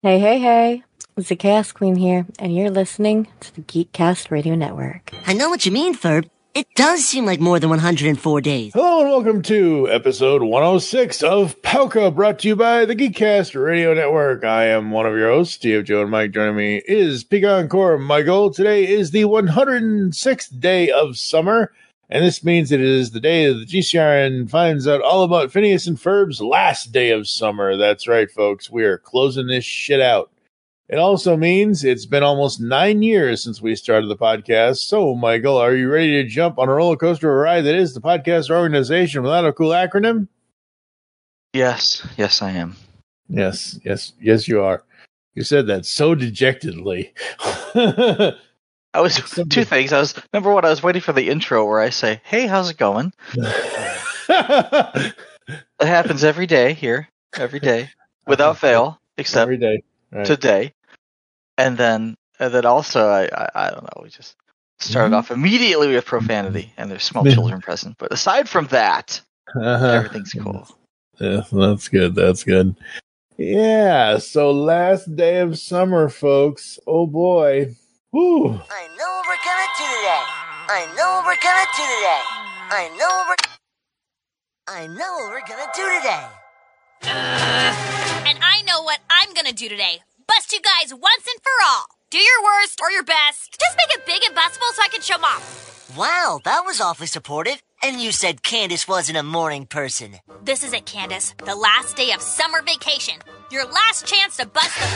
Hey, hey, hey. It's the Chaos Queen here, and you're listening to the Geekcast Radio Network. I know what you mean, Ferb. It does seem like more than 104 days. Hello and welcome to episode 106 of Pauka, brought to you by the Geekcast Radio Network. I am one of your hosts, Steve, Joe, and Mike. Joining me is Pecan Core Michael. Today is the 106th day of summer, and this means it is the day that the GCRN finds out all about Phineas and Ferb's last day of summer. That's right, folks. We are closing this shit out. It also means it's been almost 9 years since we started the podcast. So, Michael, are you ready to jump on a roller coaster ride that is the podcast organization without a cool acronym? Yes, I am. Yes, you are. You said that so dejectedly. I was two things. Number one, I was waiting for the intro where I say, "Hey, how's it going?" It happens every day here, every day, without fail, except every day. Right. Today. And then also, I don't know, we just started off immediately with profanity, and there's small children present. But aside from that, everything's cool. Yeah, that's good. That's good. Yeah, so last day of summer, folks. Oh, boy. Woo. I know what we're gonna do today. I know what we're gonna do today. I know what we're gonna do today. And I know what I'm gonna do today. Bust you guys once and for all. Do your worst or your best. Just make it big and bustable so I can show off. Wow, that was awfully supportive. And you said Candace wasn't a morning person. This is it, Candace. The last day of summer vacation. Your last chance to bust the...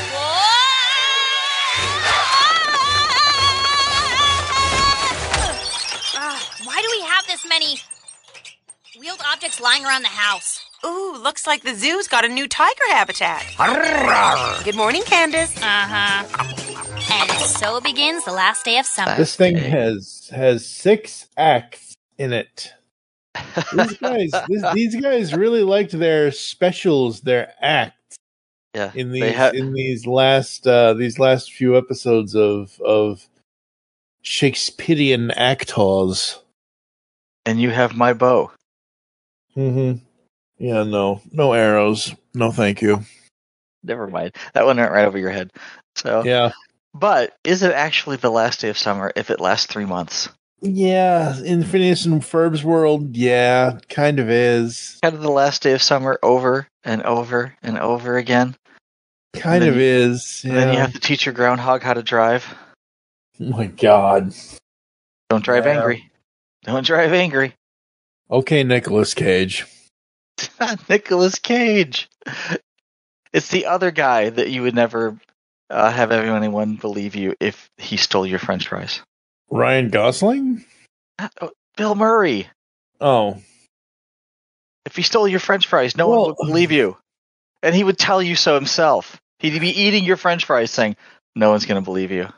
Why do we have this many wheeled objects lying around the house? Ooh, looks like the zoo's got a new tiger habitat. Good morning, Candace. And so begins the last day of summer. This thing has 6 acts in it. These guys really liked their specials, their acts. Yeah, in these last few episodes of Shakespearean actors. And you have my bow. Mm-hmm. Yeah, no arrows. No, thank you. Never mind. That one went right over your head. So yeah. But is it actually the last day of summer if it lasts 3 months? Yeah, in Phineas and Ferb's world, yeah, kind of is. Kind of the last day of summer over and over and over again. Kind of is. Yeah. And then you have to teach your groundhog how to drive. Oh my God. Don't drive angry. Don't drive angry. Okay, Nicolas Cage. It's not Nicolas Cage. It's the other guy that you would never have anyone believe you if he stole your French fries. Ryan Gosling? Bill Murray. Oh. If he stole your French fries, no one would believe you. And he would tell you so himself. He'd be eating your French fries saying, no one's going to believe you.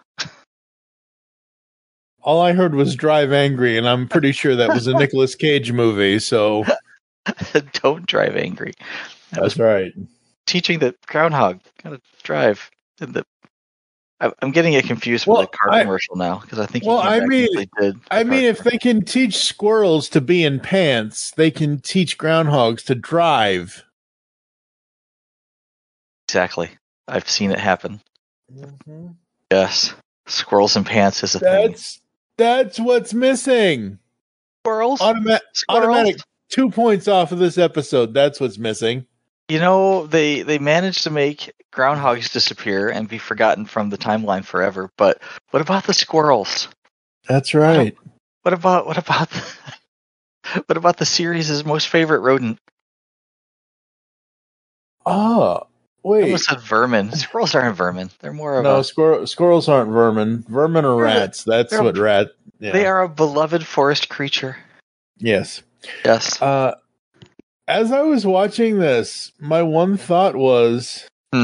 All I heard was Drive Angry, and I'm pretty sure that was a Nicolas Cage movie, so... Don't drive angry. That's right. Teaching the groundhog how to drive. I'm getting it confused with the car commercial now, because I think if they can teach squirrels to be in pants, they can teach groundhogs to drive. Exactly. I've seen it happen. Mm-hmm. Yes. Squirrels in pants is a thing. That's what's missing. Squirrels? Automatic 2 points off of this episode. That's what's missing. You know, they managed to make groundhogs disappear and be forgotten from the timeline forever, but what about the squirrels? That's right. What about the series' most favorite rodent? Oh, wait. I almost said vermin. Squirrels aren't vermin. They're more of squirrels aren't vermin. Vermin are rats. That's what rat. Yeah. They are a beloved forest creature. Yes. Yes. As I was watching this, my one thought was,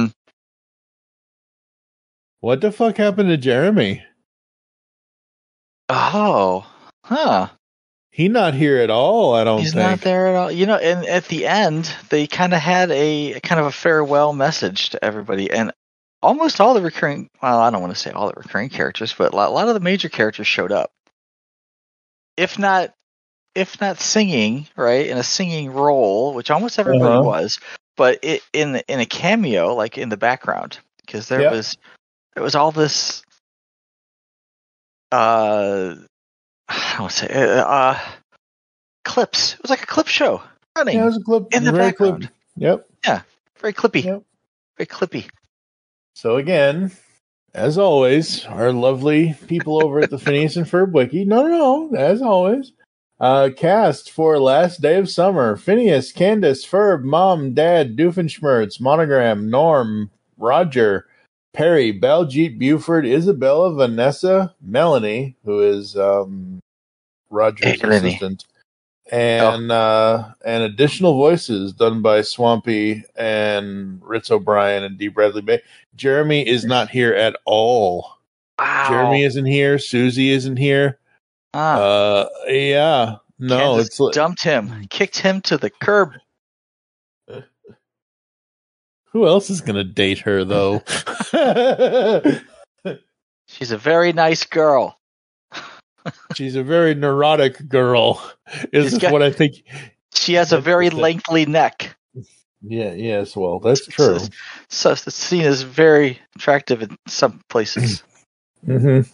what the fuck happened to Jeremy? Oh, huh. He's not here at all, I don't think. He's not there at all. You know, and at the end, they kind of had a farewell message to everybody. And almost all the recurring, well, I don't want to say all the recurring characters, but a lot of the major characters showed up. If not singing, right, in a singing role, which almost everybody was, but in a cameo, like in the background. because there was all this. I don't want to say clips. It was like a clip show running. Yeah, it was a clip in the background. Clip. Yep. Yeah, very clippy. Yep. Very clippy. So again, as always, our lovely people over at the Phineas and Ferb Wiki. No, as always. Cast for Last Day of Summer: Phineas, Candace, Ferb, Mom, Dad, Doofenshmirtz, Monogram, Norm, Roger, Perry, Baljeet, Buford, Isabella, Vanessa, Melanie, who is Roger's assistant, and additional voices done by Swampy and Ritz O'Brien and D. Bradley Bay. Jeremy is not here at all. Wow. Jeremy isn't here. Susie isn't here. Yeah. No, Kansas it's like, dumped him, kicked him to the curb. Who else is going to date her, though? She's a very nice girl. She's a very neurotic girl. Is what I think. She has a very lengthy neck. Yeah. Yes. Well, that's true. So it's seen as very attractive in some places. Mm-hmm.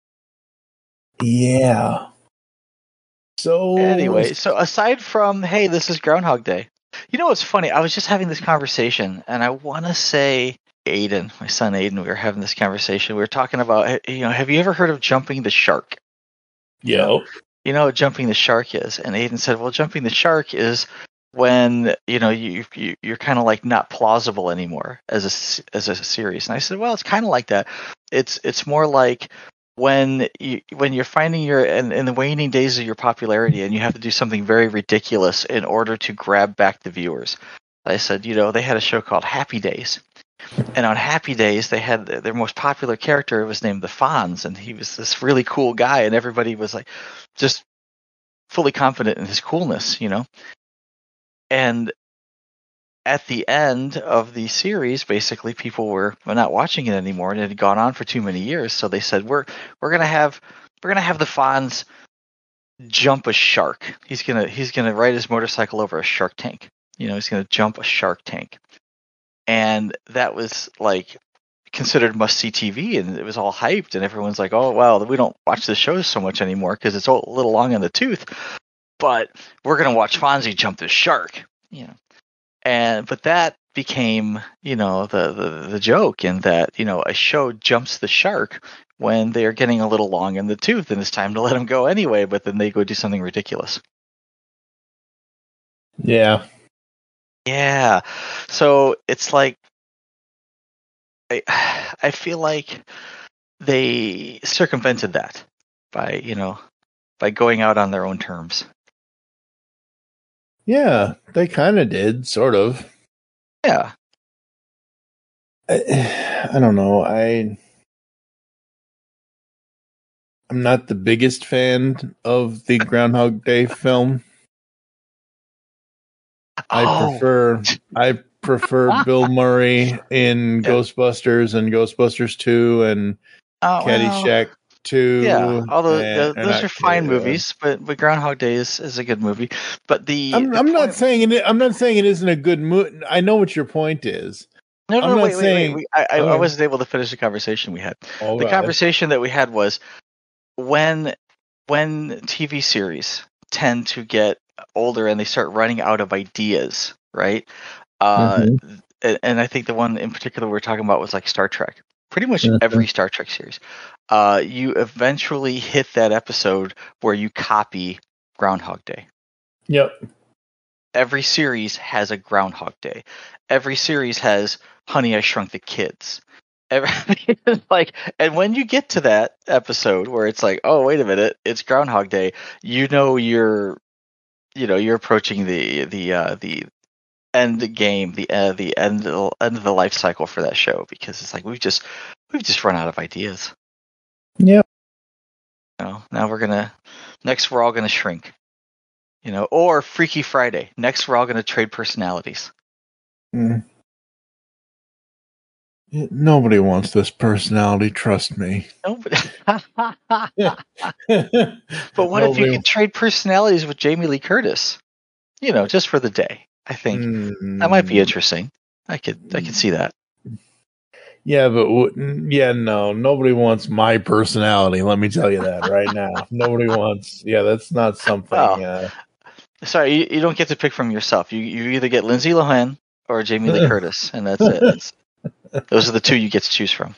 Yeah. So anyway, so aside from, hey, this is Groundhog Day. You know what's funny? I was just having this conversation, and I want to say Aiden, my son Aiden, we were having this conversation. We were talking about, have you ever heard of jumping the shark? Yeah. You know what jumping the shark is? And Aiden said, well, jumping the shark is when, you're kind of like not plausible anymore as a series. And I said, well, it's kind of like that. It's more like when you're finding in the waning days of your popularity, and you have to do something very ridiculous in order to grab back the viewers. I said, they had a show called Happy Days, and on Happy Days they had their most popular character was named the Fonz, and he was this really cool guy, and everybody was like just fully confident in his coolness, And at the end of the series, basically, people were not watching it anymore, and it had gone on for too many years. So they said, "We're gonna have the Fonz jump a shark. He's gonna ride his motorcycle over a shark tank. He's gonna jump a shark tank." And that was like considered must-see TV, and it was all hyped, and everyone's like, "Oh, well, we don't watch the shows so much anymore because it's a little long in the tooth, but we're gonna watch Fonzie jump this shark." But that became, the joke, in that, a show jumps the shark when they are getting a little long in the tooth, and it's time to let them go anyway, but then they go do something ridiculous. Yeah. Yeah. So it's like, I feel like they circumvented that by going out on their own terms. Yeah, they kind of did, sort of. Yeah. I don't know. I'm not the biggest fan of the Groundhog Day film. I prefer Bill Murray in Ghostbusters and Ghostbusters 2 and Caddyshack 2. Yeah, although those are fine movies, but Groundhog Day is a good movie. But I'm not saying it isn't a good movie. I know what your point is. No, wait. I wasn't able to finish the conversation we had. The conversation that we had was when TV series tend to get older and they start running out of ideas, right? And I think the one in particular we're talking about was like Star Trek. Pretty much every Star Trek series. You eventually hit that episode where you copy Groundhog Day. Yep. Every series has a Groundhog Day. Every series has Honey, I Shrunk the Kids. And when you get to that episode where it's like, oh, wait a minute, it's Groundhog Day, you're approaching the end game, the end of the life cycle for that show, because it's like we've just run out of ideas. Yep. Now next we're all gonna shrink. Or Freaky Friday. Next we're all gonna trade personalities. Nobody wants this personality, trust me. Nobody. But what if you could trade personalities with Jamie Lee Curtis? Just for the day. I think that might be interesting. I could see that. Yeah, but no, nobody wants my personality. Let me tell you that right now. Nobody wants. Yeah, that's not something. Oh. Sorry, you don't get to pick from yourself. You either get Lindsay Lohan or Jamie Lee Curtis, and that's it. Those are the two you get to choose from.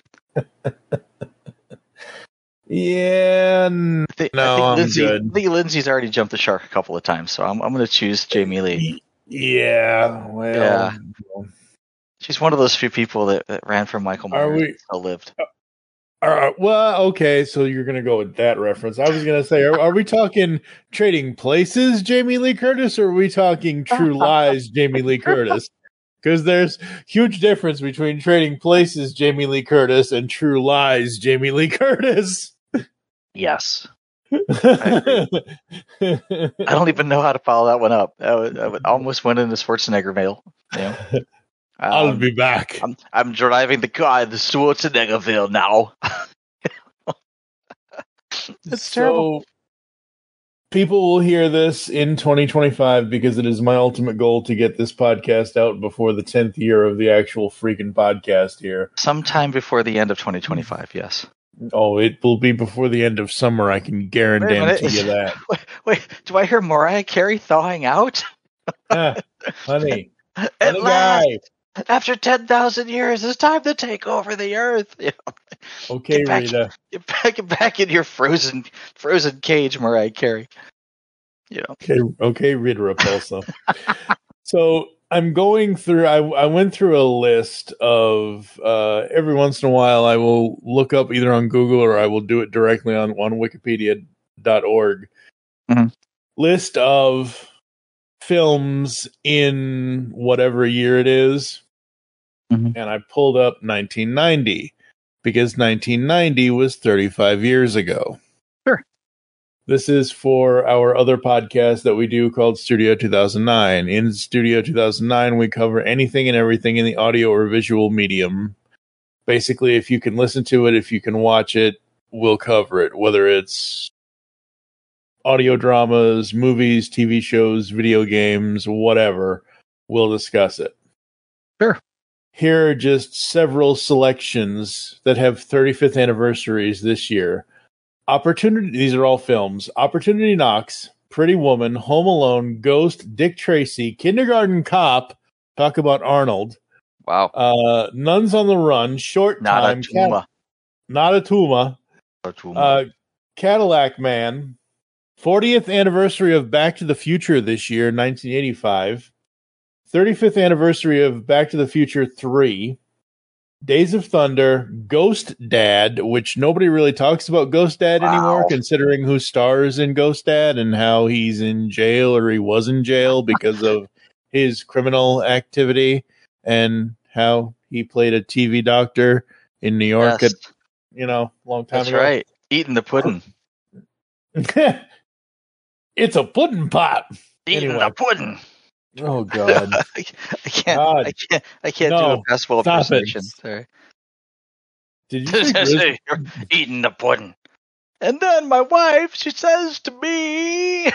Yeah, I think Lindsay's already jumped the shark a couple of times, so I'm going to choose Jamie Lee. Yeah, well, she's one of those few people that ran from Michael Myers and still lived. Well, okay, so you're going to go with that reference. I was going to say, are we talking Trading Places, Jamie Lee Curtis, or are we talking True Lies, Jamie Lee Curtis? Because there's huge difference between Trading Places, Jamie Lee Curtis, and True Lies, Jamie Lee Curtis. Yes. I don't even know how to follow that one up. I would almost went into Schwarzenegger mail. You know? I'll be back. I'm driving the car in the Schwarzeneggerville now. It's terrible. People will hear this in 2025 because it is my ultimate goal to get this podcast out before the 10th year of the actual freaking podcast here. Sometime before the end of 2025, yes. Oh, it will be before the end of summer. I can guarantee you that. Wait, do I hear Mariah Carey thawing out? Honey, At last, after 10,000 years, it's time to take over the earth. You know? Okay, Rita. Get back in your frozen cage, Mariah Carey. You know. Okay, Rita Repulsa. So I'm going through. I went through a list of every once in a while I will look up either on Google or I will do it directly on Wikipedia.org. Mm-hmm. List of films in whatever year it is, and I pulled up 1990 because 1990 was 35 years ago. Sure. This is for our other podcast that we do called Studio 2009. In Studio 2009, we cover anything and everything in the audio or visual medium. Basically, if you can listen to it, if you can watch it, we'll cover it. Whether it's audio dramas, movies, TV shows, video games, whatever, we'll discuss it. Sure. Here are just several selections that have 35th anniversaries this year. These are all films. Opportunity Knocks, Pretty Woman, Home Alone, Ghost, Dick Tracy, Kindergarten Cop, talk about Arnold. Wow. Nuns on the Run, Short Time, Not a Tuma, Cadillac Man, 40th anniversary of Back to the Future this year, 1985, 35th anniversary of Back to the Future 3, Days of Thunder, Ghost Dad, which nobody really talks about Ghost Dad anymore, considering who stars in Ghost Dad and how he's in jail or he was in jail because of his criminal activity and how he played a TV doctor in New York at, long time ago. That's right. Eating the pudding. It's a pudding pot. Eating the pudding. Oh God! I can't do a basketball impersonation. Sorry. Did you say you're eating the pudding? And then my wife, she says to me,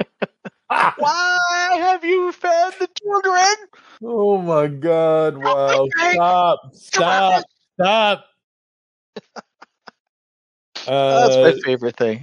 "Why have you fed the children?" Oh my God! Wow! Stop! That's my favorite thing.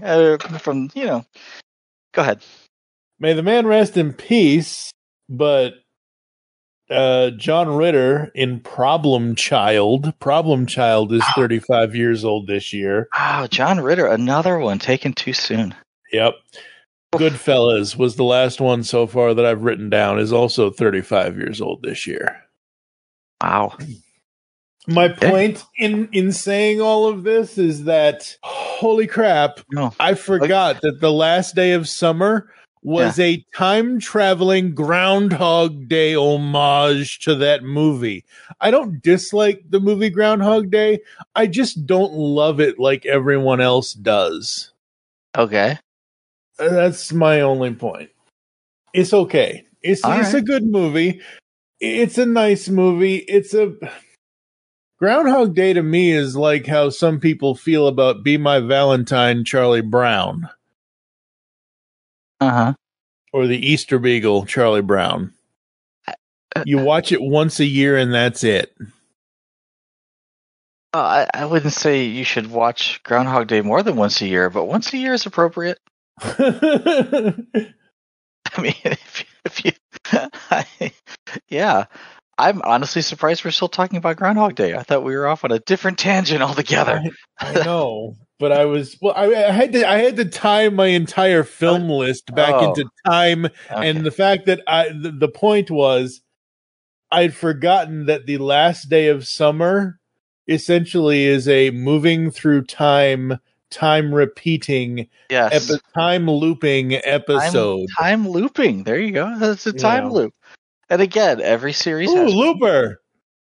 Go ahead. May the man rest in peace. But John Ritter in Problem Child is 35 years old this year. Oh, John Ritter, another one taken too soon. Yep. Goodfellas was the last one so far that I've written down, is also 35 years old this year. Wow. My point in saying all of this is that, holy crap, I forgot that the last day of summer was a time-traveling Groundhog Day homage to that movie. I don't dislike the movie Groundhog Day. I just don't love it like everyone else does. Okay. That's my only point. It's okay. It's a good movie. It's a nice movie. Groundhog Day to me is like how some people feel about Be My Valentine, Charlie Brown. Uh-huh. Or the Easter Beagle, Charlie Brown. You watch it once a year and that's it. I wouldn't say you should watch Groundhog Day more than once a year, but once a year is appropriate. I mean, if you yeah. I'm honestly surprised we're still talking about Groundhog Day. I thought we were off on a different tangent altogether. I know, but I had to time my entire film list back into time, Okay. and the fact that the point was I'd forgotten that the last day of summer essentially is a moving through time repeating, Yes. time looping episode. Time looping. There you go. That's a time loop. And again, every series has Looper.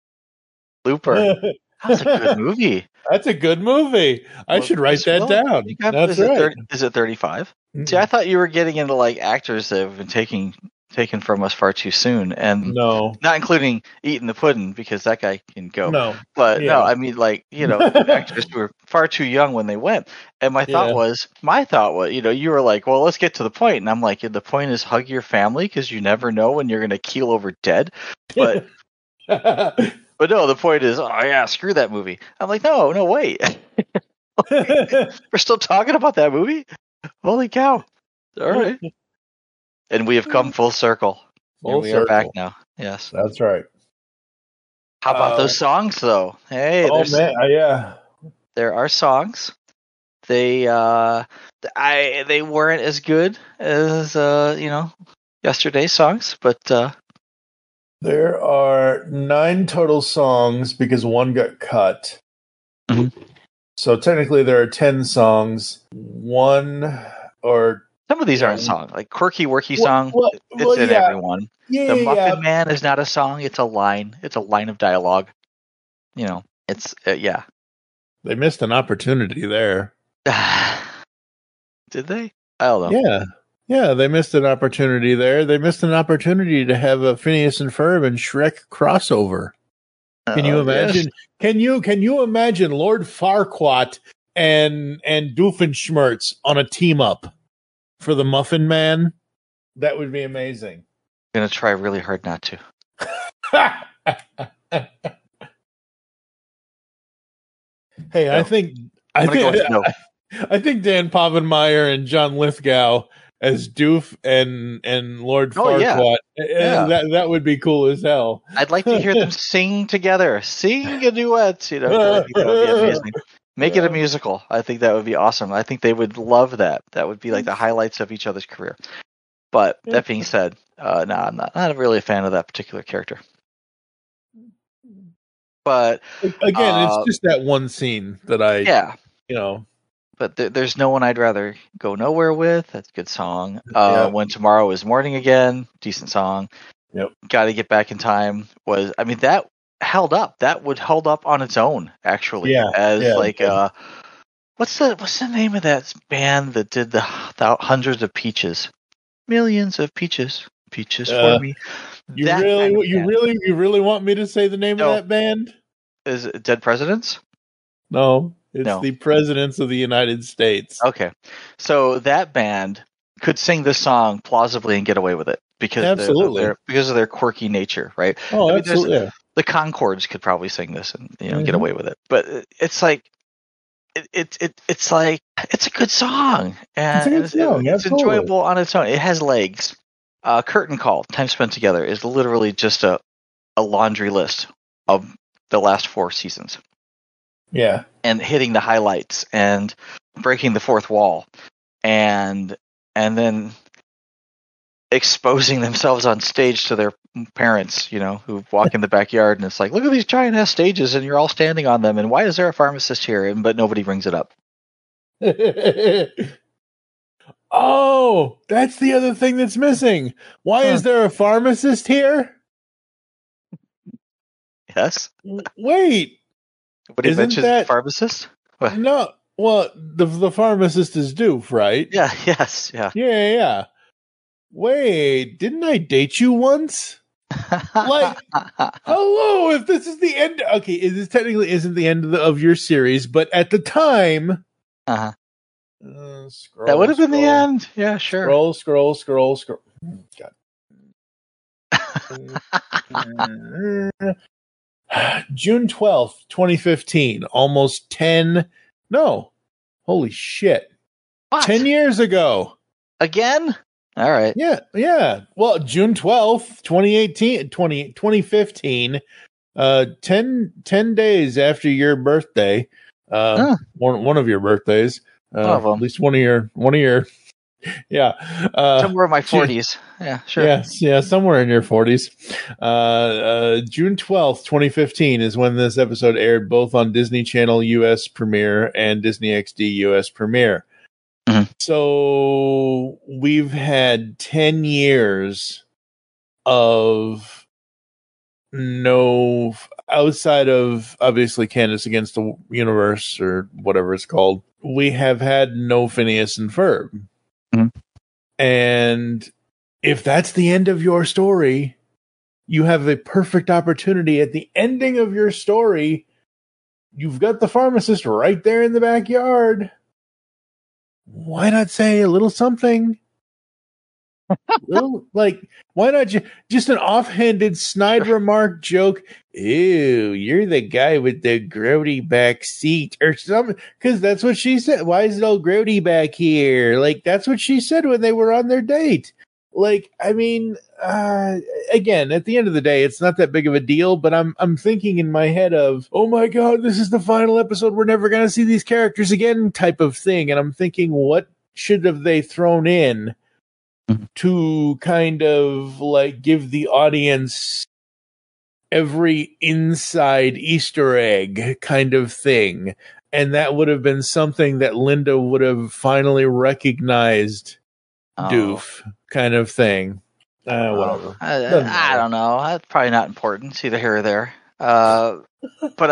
That's a good movie. That's a good movie. I should write that down. That's right. Is it 35? Mm-mm. See, I thought you were getting into like actors that have been taken from us far too soon, and No. not including Eating the Pudding because that guy can go. No. But Yeah. no, I mean like actors who were far too young when they went. And my thought was, you were like, well, let's get to the point, and I'm like, the point is hug your family because you never know when you're gonna keel over dead. But but no, the point is, oh yeah, screw that movie. I'm like, no, wait, we're still talking about that movie. Holy cow! All right. And we have come full circle. We are back now. Yes. That's right. How about those songs, though? Hey, yeah. There are songs. They weren't as good as yesterday's songs, but there are 9 total songs because one got cut. Mm-hmm. So technically there are 10 songs. Some of these aren't songs. Like Quirky Worky Song, it's in everyone. Yeah, the Muffin Man is not a song, it's a line. It's a line of dialogue. It's They missed an opportunity there. Did they? I don't know. Yeah, they missed an opportunity there. They missed an opportunity to have a Phineas and Ferb and Shrek crossover. Can you imagine? Yes. Can you imagine Lord Farquaad and Doofenshmirtz on a team up for the Muffin Man? That would be amazing. I'm gonna try really hard not to. Hey, no. I think Dan Povenmire and John Lithgow as Doof and Lord Farquaad. Yeah. That would be cool as hell. I'd like to hear them sing together, sing a duet. I think that would be amazing. Make it a musical. I think that would be awesome. I think they would love that. That would be like the highlights of each other's career. But that being said, I'm not really a fan of that particular character. But again, it's just that one scene that But there's no one I'd rather go nowhere with. That's a good song. When Tomorrow Is Morning Again, decent song. Yep. Got to Get Back in Time that held up. That would hold up on its own, actually. What's the name of that band that did the hundreds of peaches, millions of peaches for me? You really want me to say the name of that band? Is it Dead Presidents? No. It's the Presidents of the United States. Okay. So that band could sing this song plausibly and get away with it because of their quirky nature, right? Oh, absolutely. The Conchords could probably sing this and get away with it. But it's like it's like it's a good song and it's enjoyable on its own. It has legs. Curtain Call, Time Spent Together is literally just a laundry list of the last 4 seasons. Yeah. And hitting the highlights and breaking the fourth wall and then exposing themselves on stage to their parents, who walk in the backyard and it's like, look at these giant ass stages and you're all standing on them and why is there a pharmacist here? But nobody brings it up. Oh, that's the other thing that's missing. Why is there a pharmacist here? Yes. Wait. But he mentioned pharmacist? What? No. Well, the pharmacist is Doof, right? Yeah. Yes. Yeah. Yeah. Wait, didn't I date you once? Like, hello, if this is the end. Okay, this technically isn't the end of your series, but at the time. That would have been the end. Yeah, sure. Scroll. God. June 12th, 2015. Almost 10. No. Holy shit. What? 10 years ago. Again? All right. Yeah. Well, June 12th, 2015. 10 days after your birthday. One of your birthdays. One of them. At least one of your yeah. Somewhere in my 40s. Yeah, sure. Yes, yeah, somewhere in your 40s. June 12th, 2015 is when this episode aired both on Disney Channel US Premiere and Disney XD US Premiere. Mhm. So we've had 10 years of no, outside of obviously Candace Against the Universe or whatever it's called, we have had no Phineas and Ferb. Mhm. And if that's the end of your story, you have a perfect opportunity at the ending of your story. You've got the pharmacist right there in the backyard. Why not say a little something? Why not just an offhanded snide remark joke? Ew, you're the guy with the grody back seat or something. Because that's what she said. Why is it all grody back here? Like, that's what she said when they were on their date. Like, I mean, again, at the end of the day, it's not that big of a deal, but I'm thinking in my head of, oh my God, this is the final episode. We're never going to see these characters again type of thing. And I'm thinking, what should have they thrown in to kind of like give the audience every inside Easter egg kind of thing? And that would have been something that Linda would have finally recognized. Doof kind of thing. Whatever. I don't know. That's probably not important. It's either here or there. But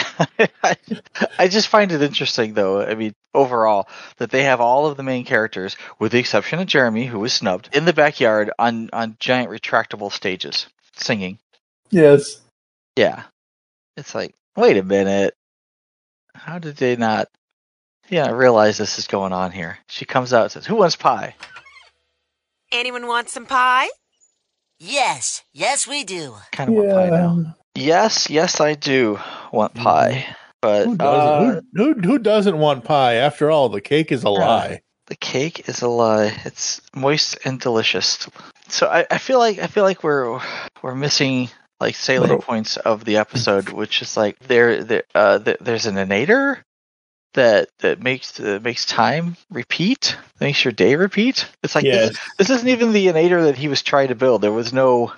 I just find it interesting, though. I mean, overall, that they have all of the main characters, with the exception of Jeremy, who was snubbed, in the backyard on giant retractable stages, singing. Yes. Yeah. It's like, wait a minute. How did they not realize this is going on here? She comes out and says, "Who wants pie?" Anyone want some pie? Yes, we do. Kind of want pie now. Yes, I do want pie. But who doesn't? Who doesn't want pie? After all, the cake is a lie. The cake is a lie. It's moist and delicious. So I feel like we're missing like salient points of the episode, which is like there's an innator that makes time repeat, makes your day repeat. It's like this isn't even the innator that he was trying to build. There was no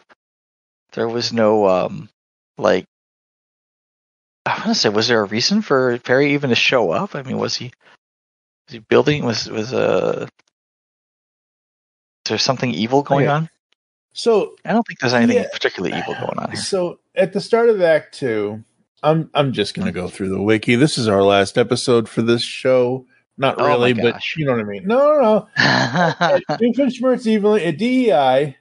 like, I want to say, was there a reason for Perry even to show up? I mean, was he building? Was there something evil going on? So I don't think there's anything particularly evil going on here. So at the start of Act 2, I'm just going to go through the wiki. This is our last episode for this show. Not really, but you know what I mean. No. Doofenshmirtz evilly at DEI.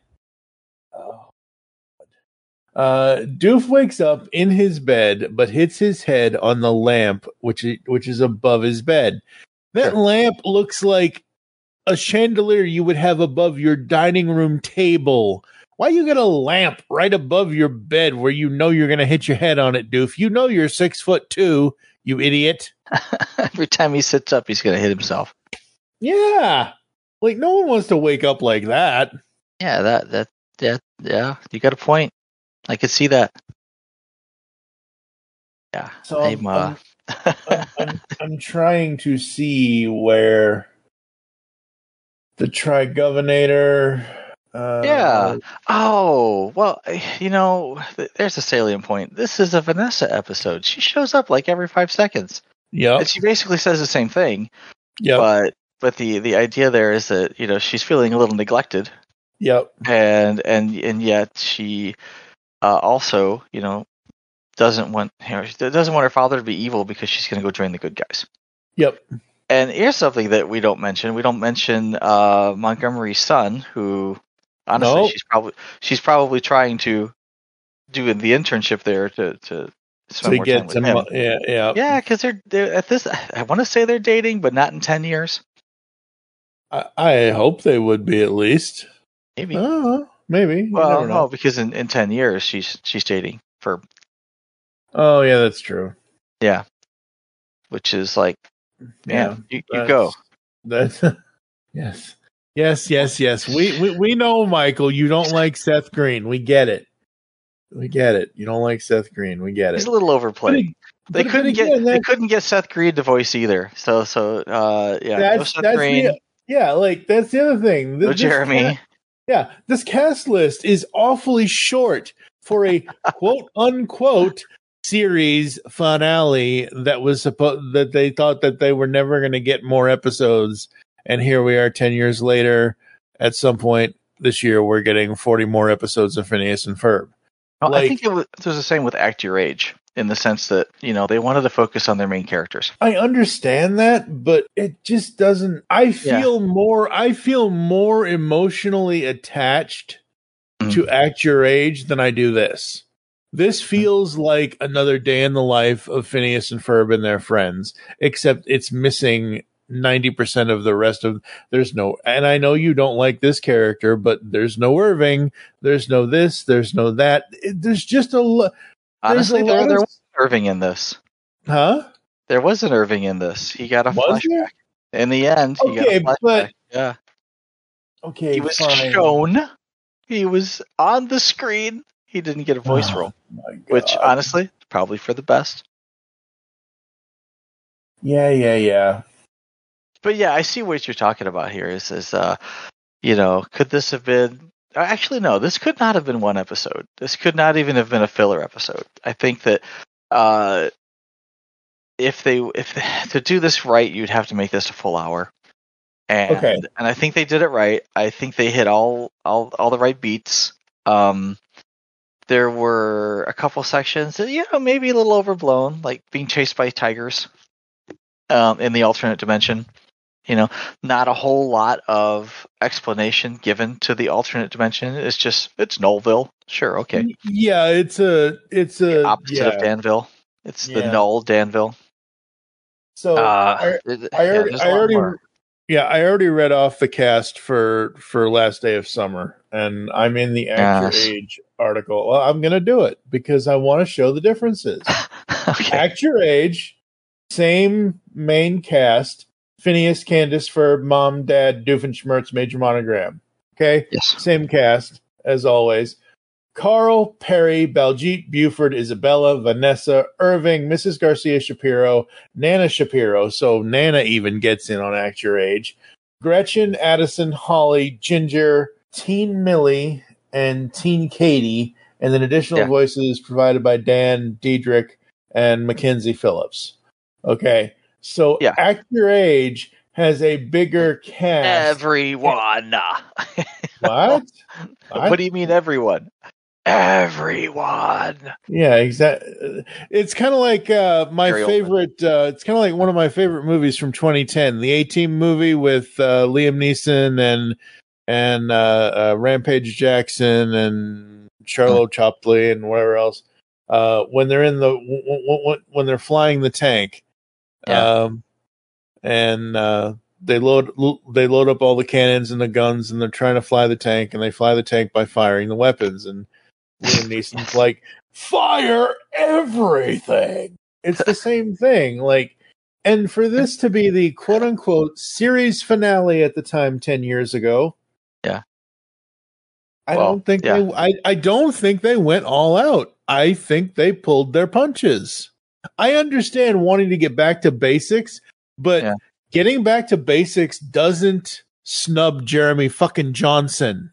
Doof wakes up in his bed, but hits his head on the lamp, which is above his bed. That lamp looks like a chandelier you would have above your dining room table. Why you got a lamp right above your bed where you know you're going to hit your head on it, Doof? You know you're 6'2", you idiot. Every time he sits up, he's going to hit himself. Yeah. Like, no one wants to wake up like that. Yeah, yeah, you got a point. I could see that. Yeah. So I'm trying to see where the Trigovernator... yeah. Oh, well, there's a salient point. This is a Vanessa episode. She shows up like every 5 seconds. Yeah. And she basically says the same thing. Yeah. But the idea there is that, she's feeling a little neglected. Yep. And yet she also, doesn't want her father to be evil because she's going to go join the good guys. Yep. And here's something that we don't mention. We don't mention Montgomery's son, who honestly she's probably trying to do the internship there to spend more time with him. Yeah, because they're at this. I want to say they're dating, but not in 10 years. I hope they would be at least. Maybe. Maybe. Well, no, because in 10 years she's dating for Oh yeah, that's true. Yeah. Which is like, Yeah, you go. That's yes. We know, Michael. You don't like Seth Green. We get it. You don't like Seth Green. We get it. He's a little overplayed. They But couldn't again, they couldn't get Seth Green to voice either. So yeah, no Seth Green, that's the other thing. no Jeremy. This cast list is awfully short for a quote unquote series finale that was supposed that they thought that they were never going to get more episodes, and here we are 10 years later. At some point this year, we're getting 40 more episodes of Phineas and Ferb. Well, I think it was the same with Act Your Age, in the sense that, they wanted to focus on their main characters. I understand that, but it just doesn't. I feel more emotionally attached to Act Your Age than I do this. This feels like another day in the life of Phineas and Ferb and their friends, except it's missing 90% of the rest of. There's no, and I know you don't like this character, but there's no Irving, there's no this, there's no that. There's just a lot. Honestly, there was an Irving in this. Huh? There was an Irving in this. He got a flashback. In the end, he got a flashback. But, yeah. Okay, he was shown. He was on the screen. He didn't get a voice role, which honestly, probably for the best. Yeah. But yeah, I see what you're talking about here. Is could this have been? Actually, no. This could not have been one episode. This could not even have been a filler episode. I think that if to do this right, you'd have to make this a full hour. And I think they did it right. I think they hit all the right beats. There were a couple sections that, maybe a little overblown, like being chased by tigers in the alternate dimension. Not a whole lot of explanation given to the alternate dimension. It's Nullville. Sure, okay. Yeah, it's the opposite of Danville. It's the Null Danville. So I already read off the cast for Last Day of Summer, and I'm in the Act Your Age article. Well, I'm going to do it because I want to show the differences. Okay. Act Your Age, same main cast. Phineas, Candace, Ferb, Mom, Dad, Doofenshmirtz, Major Monogram. Okay? Yes. Same cast, as always. Carl, Perry, Baljeet, Buford, Isabella, Vanessa, Irving, Mrs. Garcia Shapiro, Nana Shapiro. So Nana even gets in on Act Your Age. Gretchen, Addison, Holly, Ginger, Teen Millie, and Teen Katie. And then additional voices provided by Dan Diedrich and Mackenzie Phillips. Okay. So Act Your Age has a bigger cast. Everyone. What? What do you mean everyone? Everyone. Yeah, exactly. It's kind of like my favorite. It's kind of like one of my favorite movies from 2010, the A-Team movie with Liam Neeson and Rampage Jackson and Charlotte Chopley and whatever else. When they're in when they're flying the tank. And they load up all the cannons and the guns, and they're trying to fly the tank, and they fly the tank by firing the weapons. And Liam Neeson's like, fire everything. It's the same thing. And for this to be the quote unquote series finale at the time 10 years ago, I don't think they went all out. I think they pulled their punches. I understand wanting to get back to basics, but getting back to basics doesn't snub Jeremy fucking Johnson.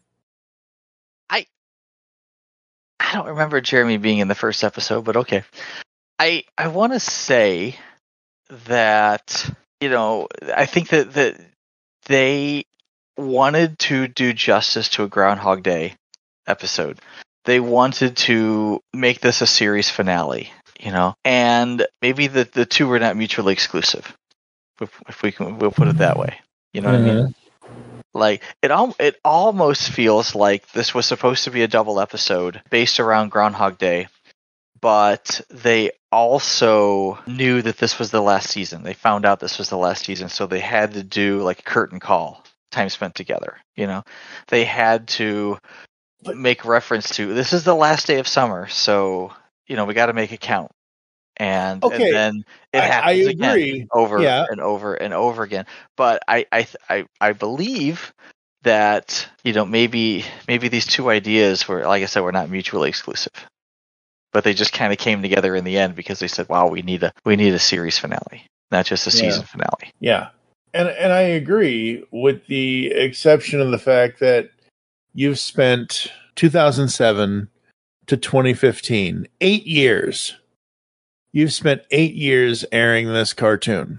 I don't remember Jeremy being in the first episode, but okay. I want to say that, I think that they wanted to do justice to a Groundhog Day episode. They wanted to make this a series finale. And maybe the two were not mutually exclusive, if we'll put it that way. You know what I mean? Like it almost feels like this was supposed to be a double episode based around Groundhog Day, but they also knew that this was the last season. They found out this was the last season, so they had to do like a curtain call, time spent together. They had to make reference to this is the last day of summer, so we got to make it count. and Okay, then it I happens agree. again over Yeah. and over and over again. But I believe that maybe these two ideas were, like I said, were not mutually exclusive, but they just kind of came together in the end because they said, "Wow, we need a series finale, not just a season finale." Yeah. And I agree, with the exception of the fact that you've spent 2007 to 2015, 8 years. You've spent 8 years airing this cartoon.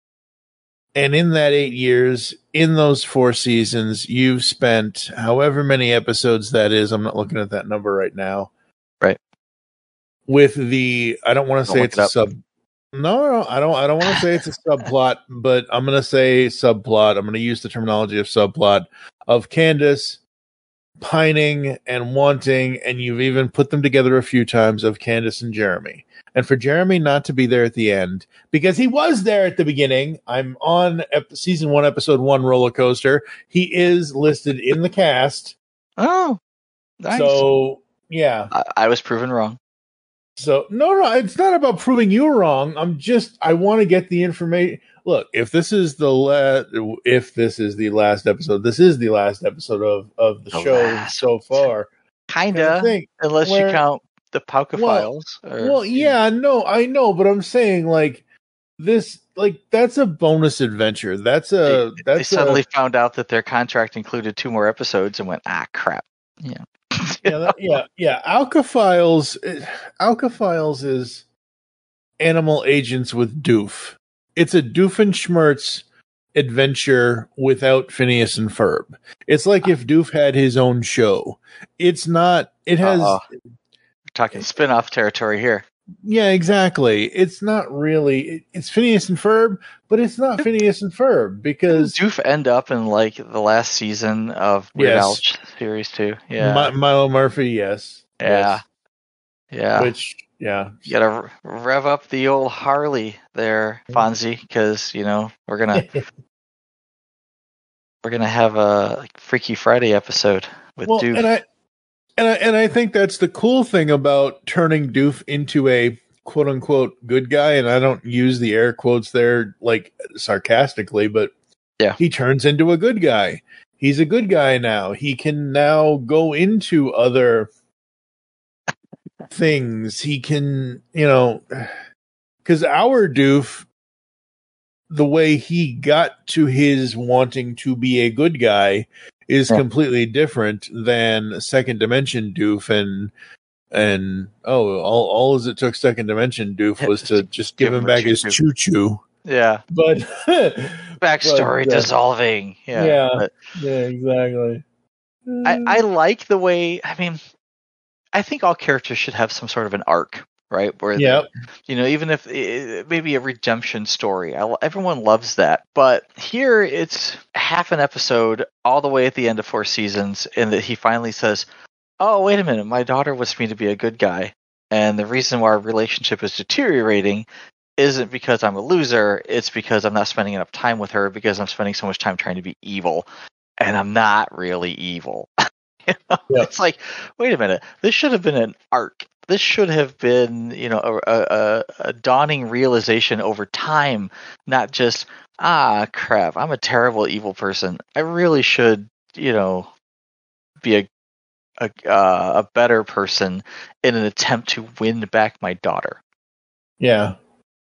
And in that 8 years, in those 4 seasons, you've spent however many episodes that is. I'm not looking at that number right now. Right. With the, I don't want to say it's a sub. No, I don't want to say it's a subplot, but I'm going to say subplot. I'm going to use the terminology of subplot of Candace pining and wanting, and you've even put them together a few times, of Candace and Jeremy. And for Jeremy not to be there at the end, because he was there at the beginning. I'm on season 1, episode 1 roller coaster. He is listed in the cast. Oh, nice. So, yeah. I was proven wrong. So, no, it's not about proving you wrong. I want to get the information. Look, if this is the last episode, this is the last episode of the show so far. Kinda, unless you count the Pauka files. I know, but I'm saying, like, this, like, that's a bonus adventure. They suddenly found out that their contract included 2 more episodes and went, crap. Yeah. Yeah. Alka Files is Animal Agents with Doof. It's a Doofenshmirtz adventure without Phineas and Ferb. It's like if Doof had his own show. It's not. It has. We're talking spin-off territory here. Yeah, exactly. It's not really. It's Phineas and Ferb, but it's not Phineas and Ferb because Doof end up in, like, the last season of Weird Al series too. Yeah, Milo Murphy. Yes. Yeah. Which, yeah, you gotta rev up the old Harley there, Fonzie, because we're gonna have a Freaky Friday episode with Doof. And I think that's the cool thing about turning Doof into a quote unquote good guy, and I don't use the air quotes there like sarcastically, but yeah, he turns into a good guy. He's a good guy now. He can now go into other things. He can, because our Doof, the way he got to his wanting to be a good guy is completely different than Second Dimension Doof, and all as it took Second Dimension Doof was to just give him back his choo-choo. Yeah, but backstory dissolving. Yeah, exactly. I like the way. I mean, I think all characters should have some sort of an arc, right? Where even if maybe a redemption story, everyone loves that. But here it's half an episode, all the way at the end of 4 seasons, and that he finally says, "Oh, wait a minute, my daughter wants me to be a good guy, and the reason why our relationship is deteriorating isn't because I'm a loser. It's because I'm not spending enough time with her because I'm spending so much time trying to be evil, and I'm not really evil." It's like, wait a minute, this should have been an arc. This should have been, a dawning realization over time, not just, crap, I'm a terrible evil person. I really should, be a better person in an attempt to win back my daughter. Yeah.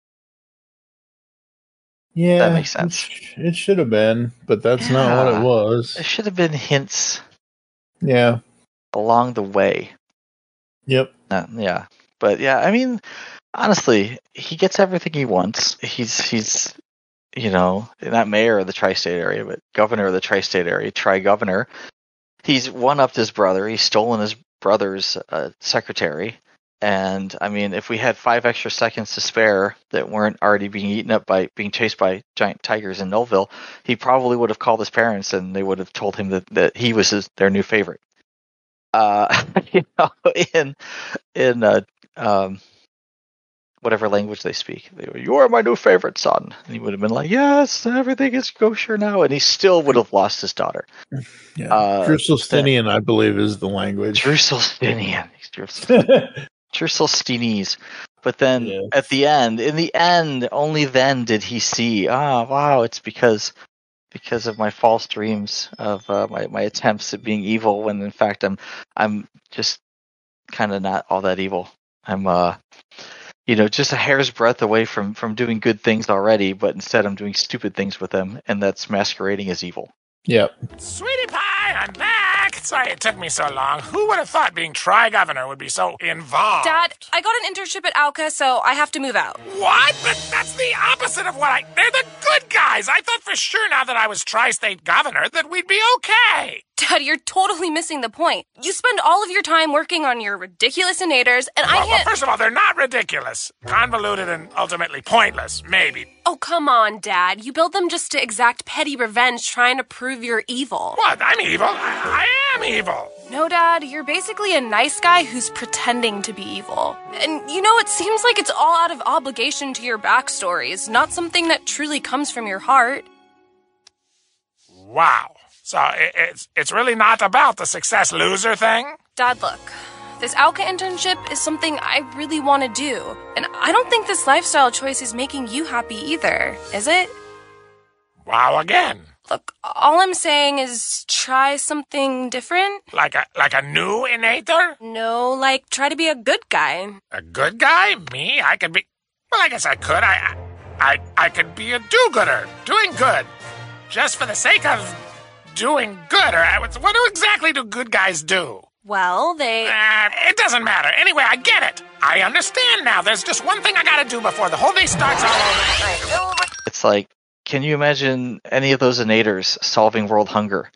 Yeah. That makes sense. It should have been, but that's not what it was. There should have been hints. Yeah. Along the way. Yep. But yeah, I mean, honestly, he gets everything he wants. He's not mayor of the tri-state area, but governor of the tri-state area, tri-governor. He's one-upped his brother. He's stolen his brother's secretary. And I mean, if we had 5 extra seconds to spare that weren't already being chased by giant tigers in Nullville, he probably would have called his parents and they would have told him that he was their new favorite. In whatever language they speak, they go, "You are my new favorite son," and he would have been like, "Yes, everything is kosher now," and he still would have lost his daughter. Yeah, Drusselstinian, I believe, is the language. Drusselstinian, Drusselstinies. But then at the end, in the end, only then did he see, wow, it's because of my false dreams of my attempts at being evil, when in fact I'm just kind of not all that evil. I'm just a hair's breadth away from doing good things already, but instead I'm doing stupid things with them, and that's masquerading as evil. Yep. Sweetie Pie, I'm back! Sorry it took me so long. Who would have thought being Tri-Governor would be so involved? Dad, I got an internship at Alka, so I have to move out. What? But that's the opposite of what they're the good guys! I thought for sure now that I was Tri-State Governor that we'd be okay! Dad, you're totally missing the point. You spend all of your time working on your ridiculous innators, and I can't... Well, first of all, they're not ridiculous. Convoluted and ultimately pointless, maybe. Oh, come on, Dad. You build them just to exact petty revenge trying to prove you're evil. What? I'm evil? I am evil! No, Dad, you're basically a nice guy who's pretending to be evil. And, it seems like it's all out of obligation to your backstories, not something that truly comes from your heart. Wow. So it's really not about the success-loser thing? Dad, look. This Alka internship is something I really want to do. And I don't think this lifestyle choice is making you happy either, is it? Wow, again. Look, all I'm saying is try something different. Like a new innator? No, like try to be a good guy. A good guy? Me? I could be... Well, I guess I could. I could be a do-gooder. Doing good. Just for the sake of doing good. Or what exactly do good guys do? Well, they... It doesn't matter. Anyway, I get it. I understand now. There's just one thing I gotta do before the whole day starts all over. It's like, can you imagine any of those innators solving world hunger?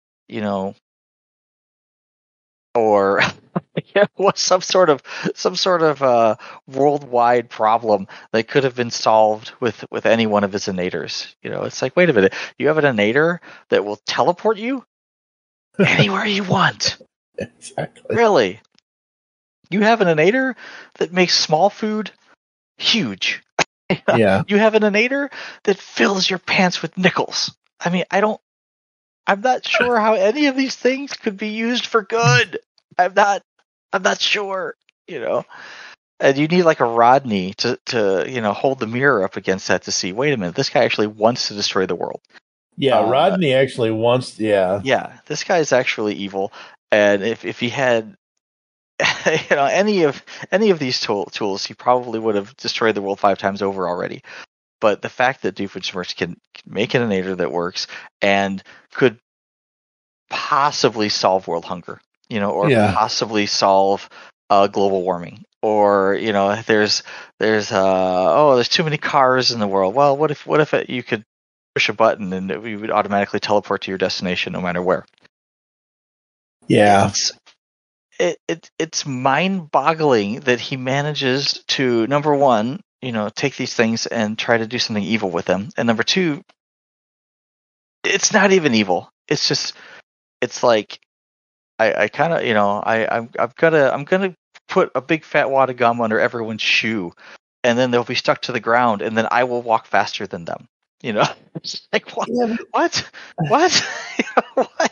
Or some sort of worldwide problem that could have been solved with any one of his innators. It's like, wait a minute, you have an innator that will teleport you anywhere you want. Exactly. Really? You have an innator that makes small food huge. Yeah. You have an innator that fills your pants with nickels. I mean, I'm not sure how any of these things could be used for good. I'm not sure, And you need like a Rodney to hold the mirror up against that to see, wait a minute, this guy actually wants to destroy the world. Yeah, Rodney actually wants. Yeah. Yeah, this guy is actually evil. And if he had, any of these tools, he probably would have destroyed the world 5 times over already. But the fact that Doofenshmirtz can make an innator that works and could possibly solve world hunger, or possibly solve global warming, or there's too many cars in the world. Well, what if you could push a button and we would automatically teleport to your destination no matter where? Yeah. It's mind-boggling that he manages to, number one, take these things and try to do something evil with them, and number two, it's not even evil. It's just, it's like, I kind of, I'm gonna put a big fat wad of gum under everyone's shoe, and then they'll be stuck to the ground, and then I will walk faster than them. It's like, what? Yeah, What? Why?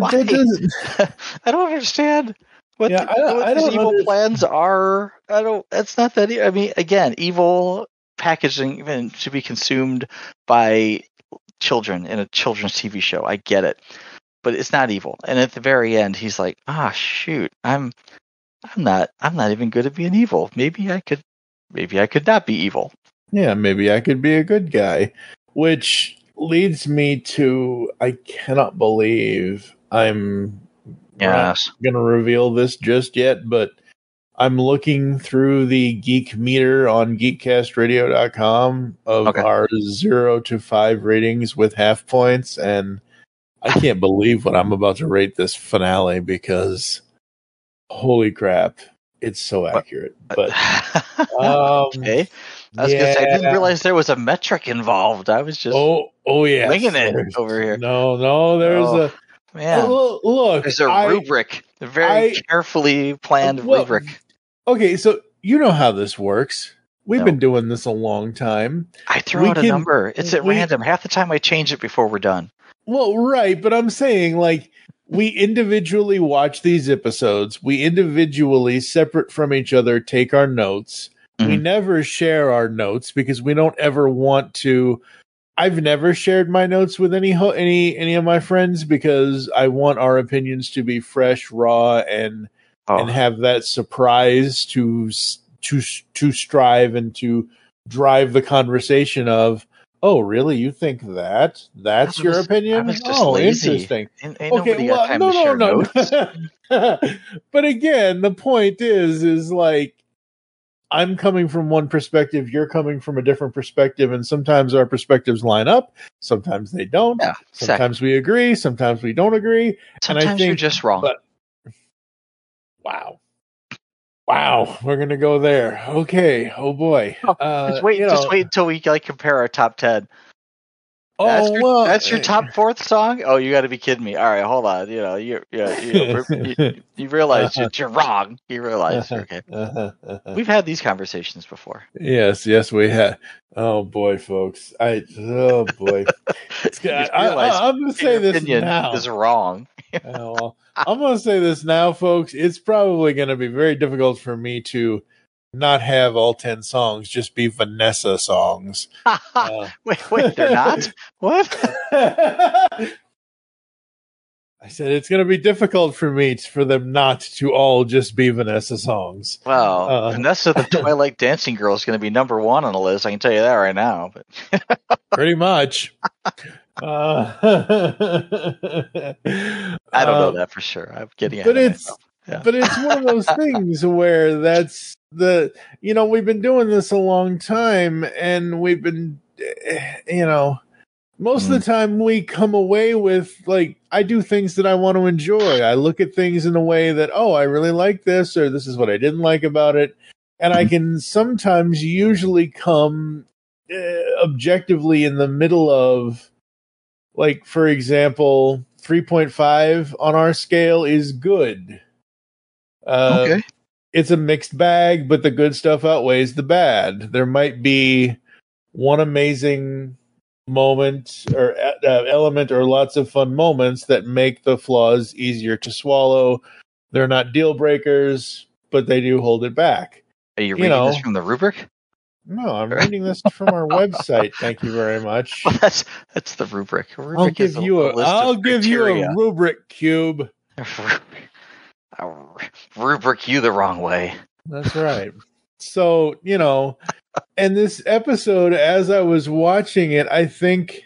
I don't understand what these evil plans are. It's not that. I mean, again, evil packaging to be consumed by children in a children's TV show. I get it, but it's not evil. And at the very end, he's like, shoot, I'm not even good at being evil. Maybe I could not be evil. Yeah, maybe I could be a good guy. Which leads me to, I cannot believe I'm not going to reveal this just yet, but I'm looking through the geek meter on geekcastradio.com of our 0 to 5 ratings with half points, and I can't believe what I'm about to rate this finale because holy crap, it's so accurate. But okay. I was gonna say, I didn't realize there was a metric involved. I was just yeah, winging it over here. No, there's a man. Look, there's a rubric, a very carefully planned rubric. Okay, so you know how this works. We've been doing this a long time. I throw out a number. It's at random. Half the time I change it before we're done. Well, right, but I'm saying like we individually watch these episodes. We individually, separate from each other, take our notes. We Mhm. never share our notes because we don't ever want to. I've never shared my notes with any of my friends because I want our opinions to be fresh, raw, and Oh, have that surprise to strive and to drive the conversation of, oh, really? You think that? That's your I opinion? was just Oh, lazy. interesting. Ain't Okay, nobody got well, time no, to share no, notes. no. But again, the point is like I'm coming from one perspective, you're coming from a different perspective, and sometimes our perspectives line up, sometimes they don't. Yeah, Sometimes we agree, sometimes we don't agree. And I Sometimes you're think, just wrong. but wow. Wow, we're gonna go there. Okay. Oh boy. Just wait until we like compare our top 10. That's your top fourth song? Oh, you got to be kidding me! All right, hold on. You realize you're wrong. You realize, okay? We've had these conversations before. Yes, we have. Oh boy, folks. Oh boy. I'm gonna say your this opinion now. is wrong. Well, I'm gonna say this now, folks. It's probably gonna be very difficult for me to not have all 10 songs just be Vanessa songs. Wait, they're not? What? I said it's going to be difficult for me for them not to all just be Vanessa songs. Well, Vanessa the Twilight Dancing Girl is going to be number 1 on the list. I can tell you that right now. But pretty much. I don't know that for sure. I'm getting ahead of myself. Yeah. But it's one of those things where that's we've been doing this a long time, and we've been, most of the time we come away with, like, I do things that I want to enjoy. I look at things in a way that, oh, I really like this, or this is what I didn't like about it. And I can sometimes usually come objectively in the middle of, like, for example, 3.5 on our scale is good. Okay. It's a mixed bag, but the good stuff outweighs the bad. There might be one amazing moment or element or lots of fun moments that make the flaws easier to swallow. They're not deal breakers, but they do hold it back. Are you reading this from the rubric? No, I'm reading this from our website. Thank you very much. Well, that's the rubric. I'll give you a rubric cube. Rubric you the wrong way. That's right. So, and this episode, as I was watching it, I think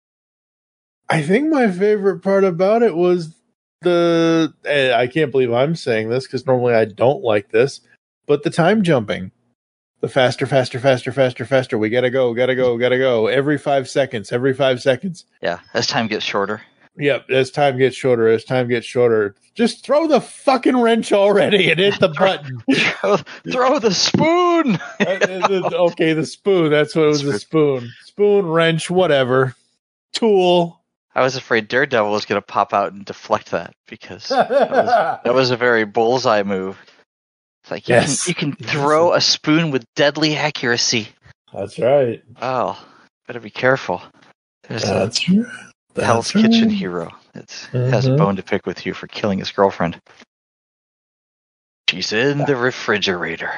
my favorite part about it was I can't believe I'm saying this because normally I don't like this, but the time jumping. The faster. We gotta go. Every 5 seconds. Yeah, as time gets shorter. Yep, as time gets shorter. Just throw the fucking wrench already and hit the button. Throw the spoon. Okay, the spoon. That's what it was. A spoon. Spoon, wrench, whatever. Tool. I was afraid Daredevil was going to pop out and deflect that because that was a very bullseye move. It's like you can throw a spoon with deadly accuracy. That's right. Oh, better be careful. There's That's right. Hell's Kitchen hero. It has a bone to pick with you for killing his girlfriend. She's in the refrigerator.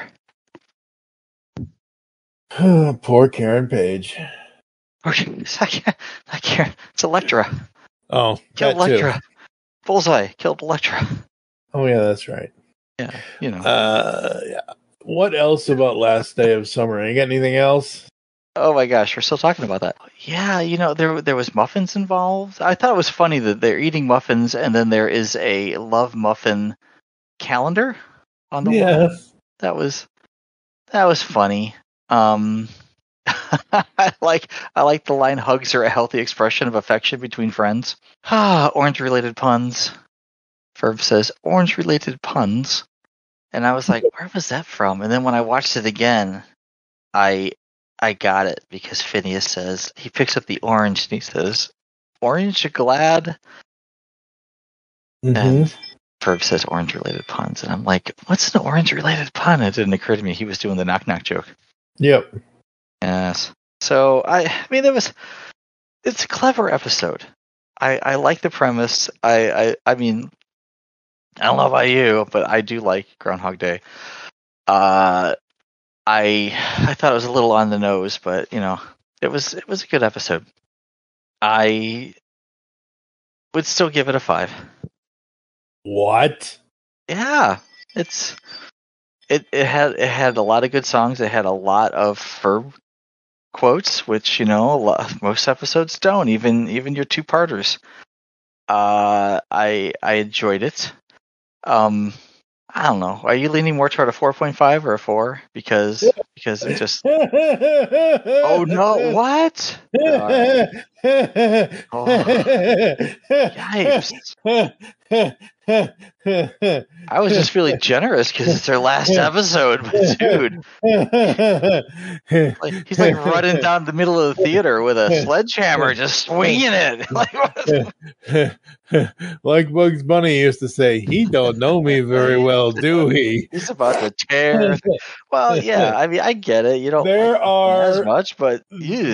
Poor Karen Page. Not Karen. It's Elektra. Oh, killed Elektra. Bullseye killed Elektra. Oh yeah, that's right. Yeah, Yeah. What else about Last Day of Summer? You got anything else? Oh my gosh, we're still talking about that. Yeah, there was muffins involved. I thought it was funny that they're eating muffins and then there is a love muffin calendar on the wall. That was funny. I like the line, hugs are a healthy expression of affection between friends. Orange related puns. Ferb says orange related puns. And I was like, where was that from? And then when I watched it again, I got it because Phineas says, he picks up the orange and he says, orange glad? And Ferb says orange related puns. And I'm like, what's an orange related pun? It didn't occur to me he was doing the knock knock joke. Yep. Yes. So I mean, it's a clever episode. I like the premise. I mean, I don't know about you, but I do like Groundhog Day. I thought it was a little on the nose, but it was a good episode. I would still give it a 5. What? Yeah, it had a lot of good songs. It had a lot of Ferb quotes, which most episodes don't. Even your 2-parters. I enjoyed it. I don't know. Are you leaning more toward a 4.5 or a 4? Because it just. Oh no! What? Oh, yipes! I was just really generous because it's their last episode, but dude, he's like running down the middle of the theater with a sledgehammer, just swinging it. Like Bugs Bunny used to say, he don't know me very well, do he? He's about to tear. Well, yeah, I mean, I get it. You don't there are as much, but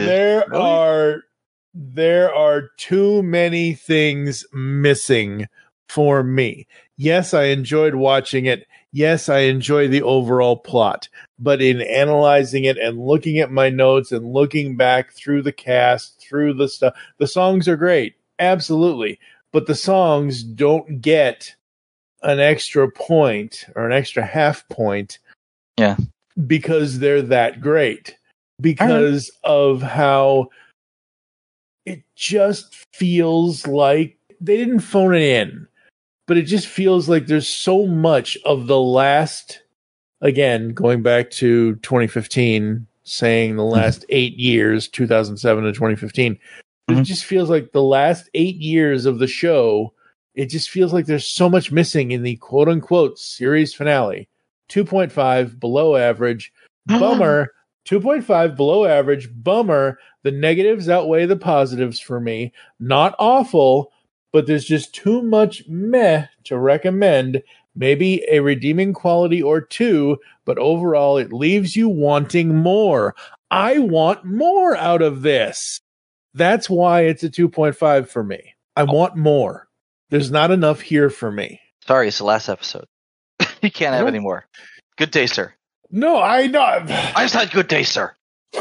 there are too many things missing for me. Yes, I enjoyed watching it. Yes, I enjoy the overall plot. But in analyzing it and looking at my notes and looking back through the cast, through the stuff, the songs are great. Absolutely. But the songs don't get an extra point or an extra half point. Yeah. Because they're that great. Because of how it just feels like they didn't phone it in. But it just feels like there's so much of the last, again, going back to 2015, saying the last 8 years, 2007 to 2015, it just feels like the last 8 years of the show, it just feels like there's so much missing in the quote-unquote series finale. 2.5, below average. Bummer. 2.5, below average. Bummer. The negatives outweigh the positives for me. Not awful, but there's just too much meh to recommend. Maybe a redeeming quality or two, but overall it leaves you wanting more. I want more out of this. That's why it's a 2.5 for me. I want more. There's not enough here for me. Sorry, it's the last episode. You can't have any more. Good day, sir. No, I know. I said good day, sir.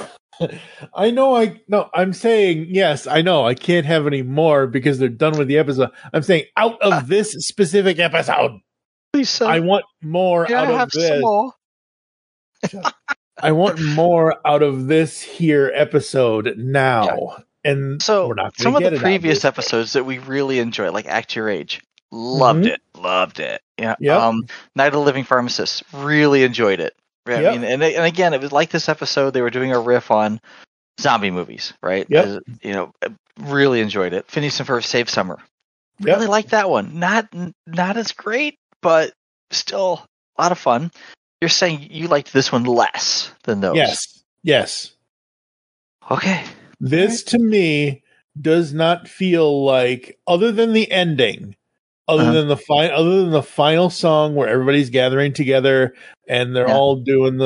I'm saying, yes, I know. I can't have any more because they're done with the episode. I'm saying out of this specific episode. Please, sir. I want more out of this. I want more out of this here episode now. Yeah. And so we're not some of the previous episodes that we really enjoyed, like Act Your Age, loved it. Yeah. Yep. Night of the Living Pharmacist, really enjoyed it. Right? Yep. I mean, and again, it was like this episode. They were doing a riff on zombie movies, right? Yep. Really enjoyed it. Phineas and Ferb Save Summer. Really liked that one. Not as great, but still a lot of fun. You're saying you liked this one less than those? Yes. Okay. This to me does not feel like, other than the ending, other than the final song where everybody's gathering together and they're all doing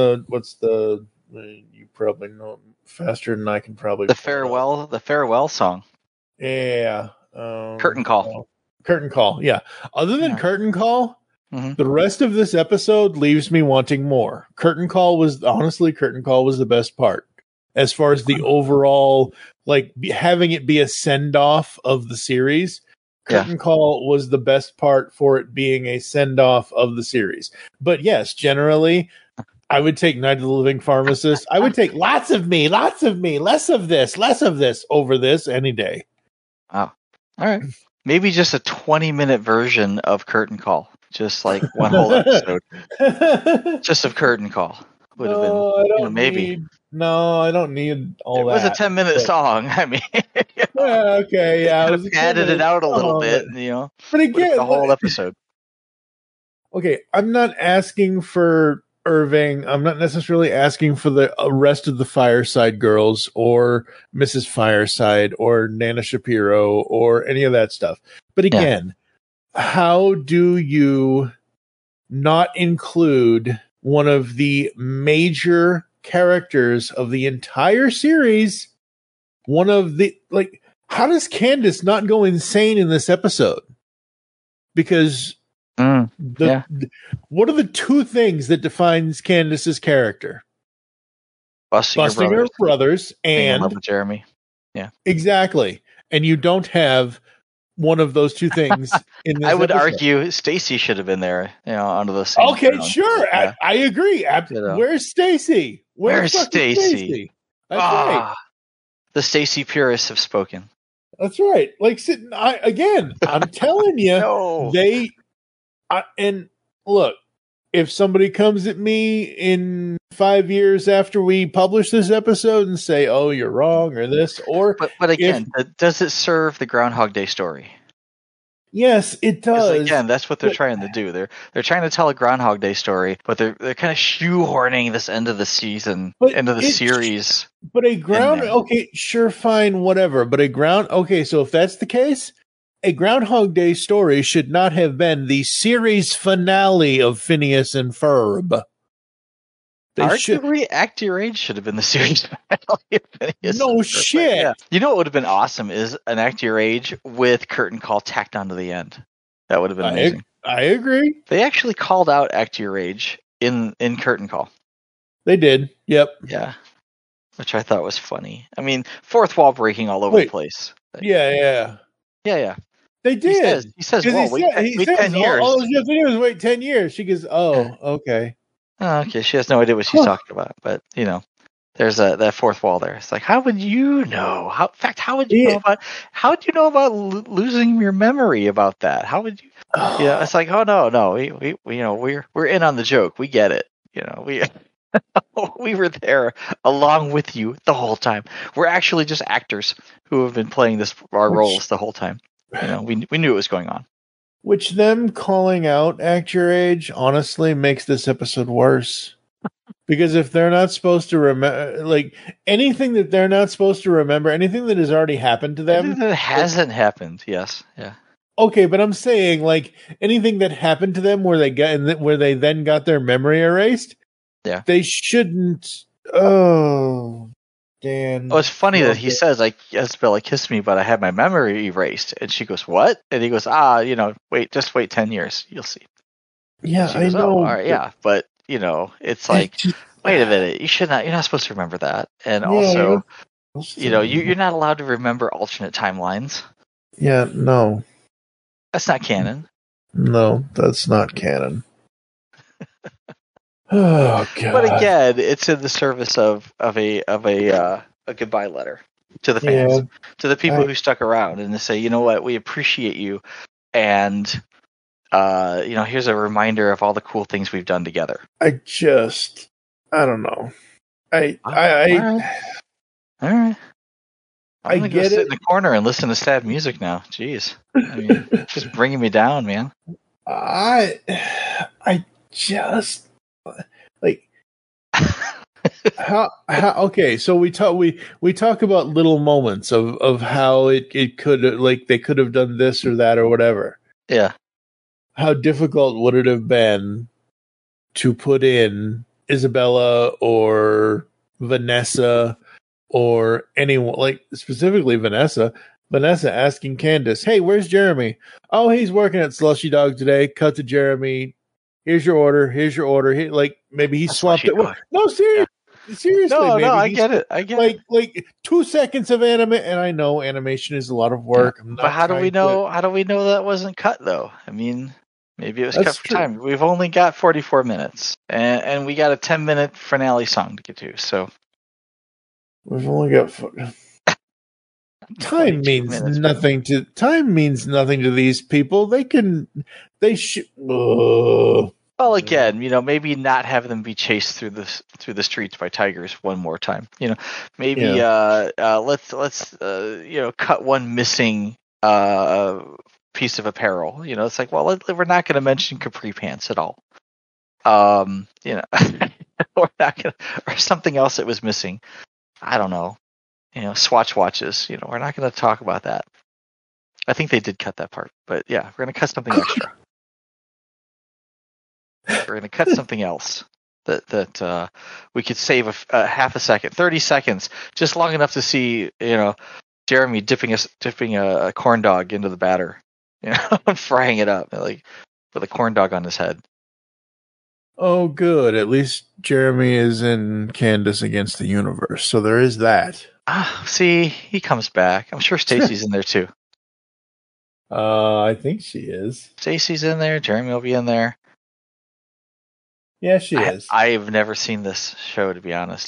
you probably know faster than I can probably. The farewell song. Yeah. Curtain Call. Curtain Call. Yeah. Other than Curtain Call, the rest of this episode leaves me wanting more. Curtain Call was the best part. As far as the overall, like having it be a send off of the series. Curtain Call was the best part for it being a send-off of the series. But yes, generally, I would take Night of the Living Pharmacist. I would take lots of me, less of this over this any day. Oh, all right. Maybe just a 20-minute version of Curtain Call. Just like one whole episode. Just of Curtain Call. Would have been, maybe. No, I don't need all that. It was a 10-minute song. I mean, okay, yeah. I added it out a little bit, But again, the whole episode. Okay, I'm not asking for Irving. I'm not necessarily asking for the rest of the Fireside Girls or Mrs. Fireside or Nana Shapiro or any of that stuff. But again, how do you not include one of the major characters of the entire series? One of the, how does Candace not go insane in this episode? Because what are the two things that defines Candace's character? Bustinger brothers being in love and with Jeremy. Yeah, exactly. And you don't have one of those two things in this I would episode. argue Stacy should have been there. Under the same. Okay, ground. sure. Yeah. I agree. Where's Stacy? Where's Stacy? That's right. The Stacy purists have spoken. That's right. Like, I'm telling you, No. and look, if somebody comes at me in 5 years after we publish this episode and say, "Oh, you're wrong," or this, or but again, does it serve the Groundhog Day story? Yes, it does. Again, that's what they're trying to do. They're trying to tell a Groundhog Day story, but they're kind of shoehorning this end of the season, into the series. But okay, sure, fine, whatever. But so if that's the case, a Groundhog Day story should not have been the series finale of Phineas and Ferb. Arguably, Act Your Age should have been the series finale of Phineas. No shit. Yeah. You know what would have been awesome is an Act Your Age with Curtain Call tacked onto the end. That would have been amazing. I agree. They actually called out Act Your Age in Curtain Call. They did. Yep. Yeah. Which I thought was funny. I mean, fourth wall breaking all over the place. Yeah. They did. He says, well, wait 10 years. All you have to do is wait 10 years. She goes, oh, okay. Oh, okay. She has no idea what she's talking about. But, there's that fourth wall there. It's like, how would you know? How would you know about losing your memory about that? How would you? It's like, oh no, we're in on the joke. We get it. We were there along with you the whole time. We're actually just actors who have been playing our roles the whole time. We knew it was going on. Which them calling out Act Your Age honestly makes this episode worse. Because if they're not supposed to remember, like, anything that they're not supposed to remember, anything that has already happened to them. Anything that hasn't happened, yes. Yeah. Okay, but I'm saying, like, anything that happened to them where they then got their memory erased. Yeah. They shouldn't. Oh, Dan. Oh, it's funny that he says, like, Isabella kissed me, but I had my memory erased. And she goes, what? And he goes, just wait 10 years. You'll see. Yeah, I know. Oh, all right, yeah. But, it's like, wait a minute. You're not supposed to remember that. And also, you're not allowed to remember alternate timelines. Yeah, no. That's not canon. No, that's not canon. Oh God! But again, it's in the service of a goodbye letter to the fans, to the people who stuck around, and to say, you know what, we appreciate you, and here's a reminder of all the cool things we've done together. I don't know. All right. I'm gonna go sit it. in the corner and listen to sad music now. Jeez, I mean, it's just bringing me down, man. I just like how okay. So we talk about little moments of how it could, like, they could have done this or that or whatever. Yeah. How difficult would it have been to put in Isabella or Vanessa or anyone, like specifically Vanessa asking Candace, "Hey, where's Jeremy?" "Oh, he's working at Slushy Dog today." Cut to Jeremy. Here's your order. Like, maybe he swapped it. No, seriously. No, maybe I get it. Like 2 seconds of and I know animation is a lot of work. Yeah. But how do we know that wasn't cut, though? I mean, maybe it was cut for time. We've only got 44 minutes, and we got a 10-minute finale song to get to. So we've only got. Time means nothing to these people. They should. Well, again, maybe not have them be chased through the streets by tigers one more time. Maybe let's cut one missing piece of apparel. It's like, well, we're not going to mention capri pants at all. We're not going to, or something else that was missing. I don't know. Swatch watches. We're not going to talk about that. I think they did cut that part, but yeah, we're going to cut something extra. We're going to cut something else that we could save a half a second, 30 seconds, just long enough to see, Jeremy dipping a corn dog into the batter, and frying it up, like with a corn dog on his head. Oh, good. At least Jeremy is in Candace Against the Universe, so there is that. See, he comes back. I'm sure Stacy's in there too. I think she is. Stacy's in there. Jeremy will be in there. Yeah, she is. I've never seen this show, to be honest.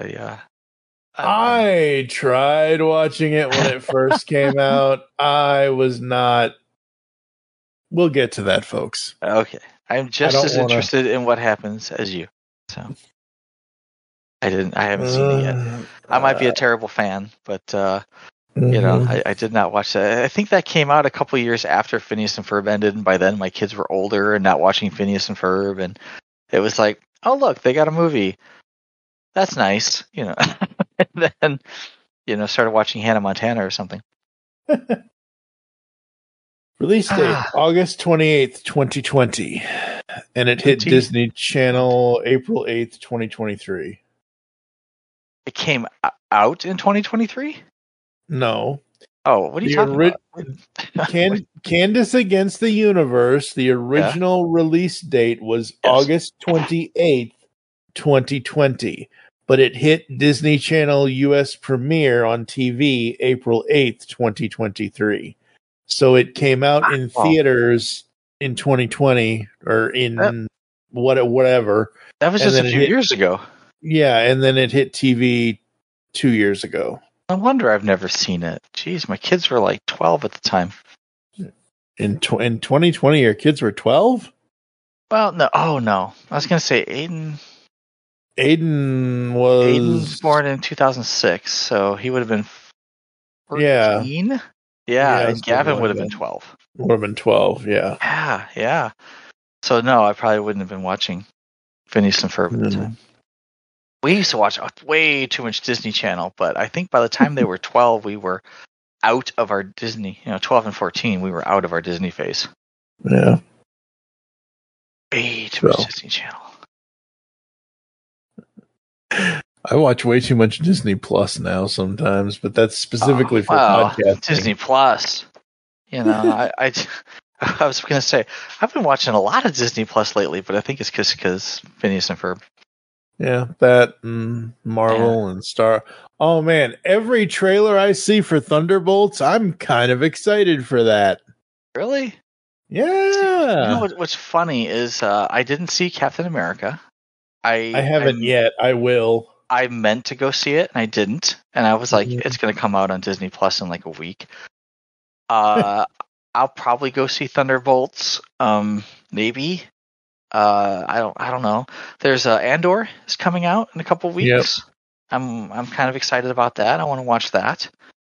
I tried watching it when it first came out. I was not. We'll get to that, folks. Okay. I'm just as interested in what happens as you. So I haven't seen it yet. I might be a terrible fan, but you know, I did not watch that. I think that came out a couple of years after Phineas and Ferb ended, and by then my kids were older and not watching Phineas and Ferb, and it was like, oh look, they got a movie. That's nice, you know. And then, you know, started watching Hannah Montana or something. Release date August 28th, 2020. And it hit Disney Channel April 8th, 2023. It came out in 2023? No. Oh, what are you talking about? Candace Against the Universe, the original release date was August 28th, 2020. But it hit Disney Channel US premiere on TV April 8th, 2023. So it came out in theaters in 2020 or in whatever. That was just a few years ago. Yeah, and then it hit TV 2 years ago. No wonder I've never seen it. Jeez, my kids were like 12 at the time. In 2020, your kids were 12? Well, no. Oh, no. I was going to say Aiden was born in 2006, so he would have been 14? Yeah, and Gavin would have been 12. Would have been 12, yeah. Yeah. So, no, I probably wouldn't have been watching Phineas and Ferb at the time. We used to watch way too much Disney Channel, but I think by the time they were 12, we were out of our Disney, 12 and 14, we were out of our Disney phase. Yeah. Way too much Disney Channel. I watch way too much Disney Plus now sometimes, but that's specifically for podcasting. Disney Plus. You know, I was going to say, I've been watching a lot of Disney Plus lately, but I think it's because Phineas and Ferb. Yeah, that and Marvel and Star. Oh, man, every trailer I see for Thunderbolts, I'm kind of excited for that. Really? Yeah. You know what's funny is I didn't see Captain America. I haven't yet. I will. I meant to go see it, and I didn't. And I was like, it's going to come out on Disney Plus in like a week. I'll probably go see Thunderbolts. Maybe. I don't know. There's Andor is coming out in a couple weeks. Yep. I'm kind of excited about that. I want to watch that.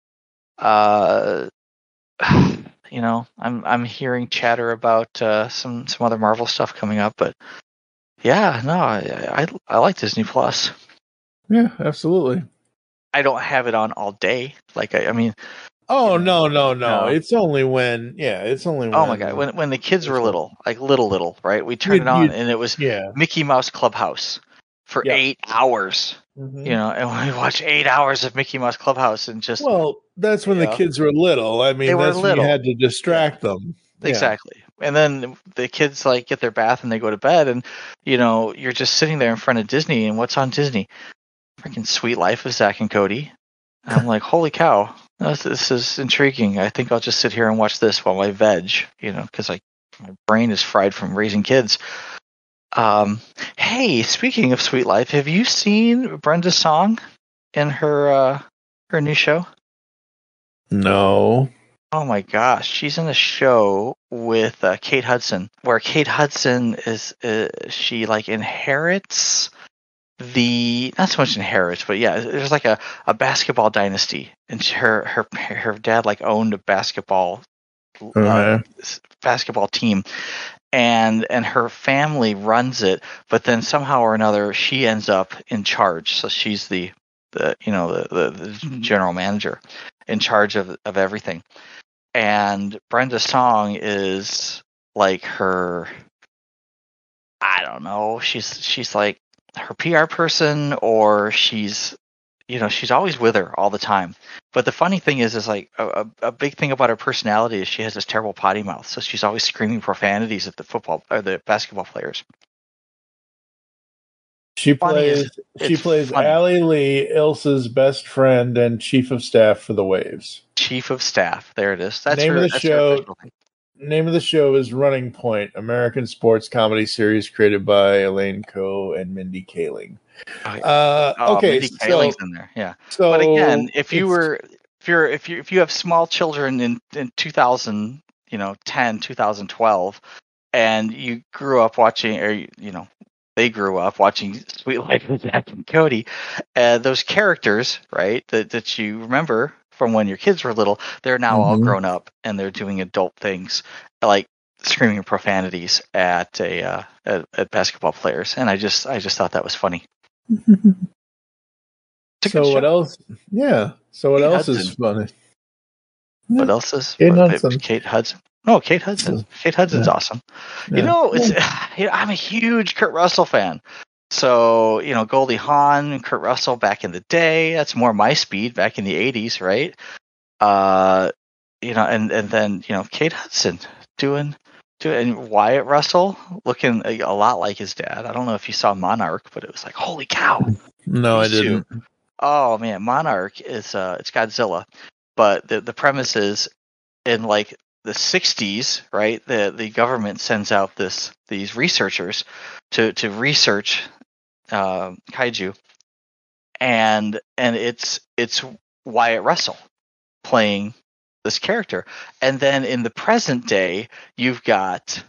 You know, I'm hearing chatter about some other Marvel stuff coming up, but yeah, no, I like Disney Plus. Yeah, absolutely. I don't have it on all day. Like I mean. Oh no! It's only when. Oh my god! When the kids were little, like little, right? We turned it on and it was Mickey Mouse Clubhouse for 8 hours. Mm-hmm. You know, and we watched 8 hours of Mickey Mouse Clubhouse and just. Well, that's when the kids were little. I mean, that's when you had to distract them. Exactly. Yeah. And then the kids like get their bath and they go to bed, and you know you're just sitting there in front of Disney, and what's on Disney? Freaking Sweet Life of Zack and Cody. And I'm like, holy cow. This is intriguing. I think I'll just sit here and watch this while I veg, you know, because my brain is fried from raising kids. Hey, speaking of Sweet Life, have you seen Brenda Song in her new show? No. Oh my gosh, she's in a show with Kate Hudson, where Kate Hudson is she like inherits. Not so much inherits, but yeah, there's like a basketball dynasty, and her dad like owned a basketball team, and her family runs it, but then somehow or another she ends up in charge, so she's the general manager in charge of everything, and Brenda Song is like her. I don't know. She's like her PR person, or she's always with her all the time. But the funny thing is like a big thing about her personality is she has this terrible potty mouth, so she's always screaming profanities at the football or the basketball players. She funny plays funny. Allie Lee, Ilsa's best friend and chief of staff for the Waves. Chief of Staff. There it is. That's Name her. of the That's show. her official thing. Name of the show is Running Point, American sports comedy series created by Elaine Coe and Mindy Kaling. Okay, Mindy Kaling's in there. Yeah. So, but again, if you have small children in 2010, 2012, and you grew up watching, or they grew up watching Sweet Life of Zack and Cody, those characters, right, that you remember from when your kids were little, they're now all grown up and they're doing adult things like screaming profanities at basketball players, and I just thought that was funny. So what else? Yeah. So what else is funny? What else is Kate Hudson? Kate Hudson. No, Kate Hudson. Kate Hudson's awesome. Yeah. I'm a huge Kurt Russell fan. So, Goldie Hawn, Kurt Russell back in the day, that's more my speed back in the 80s, right? And then, Kate Hudson doing Wyatt Russell looking a lot like his dad. I don't know if you saw Monarch, but it was like, holy cow. No, I didn't. Oh man, Monarch is it's Godzilla. But the premise is in like the 60s, right? The government sends out these researchers to research kaiju, and it's Wyatt Russell playing this character, and then in the present day you've got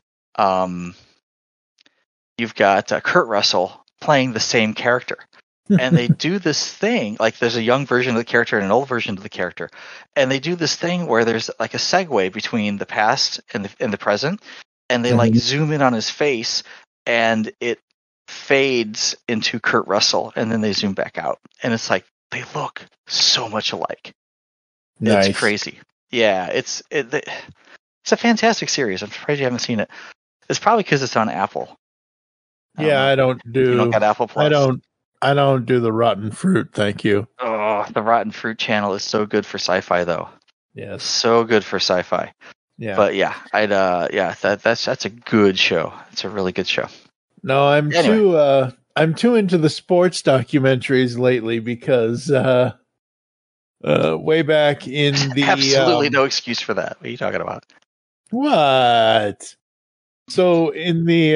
Kurt Russell playing the same character. And they do this thing, like there's a young version of the character and an old version of the character, and they do this thing where there's like a segue between the past and the present, and they like zoom in on his face, and it fades into Kurt Russell, and then they zoom back out, and it's like they look so much alike. Nice. It's crazy. Yeah, it's a fantastic series. I'm surprised you haven't seen it. It's probably because it's on Apple. Yeah, I don't do. You don't got Apple Plus. I don't do the rotten fruit, thank you. Oh, the Rotten Fruit channel is so good for sci-fi, though. Yes, so good for sci-fi. Yeah, but yeah, that's a good show. It's a really good show. No, I'm too into the sports documentaries lately because way back in the absolutely no excuse for that. What are you talking about? What? So in the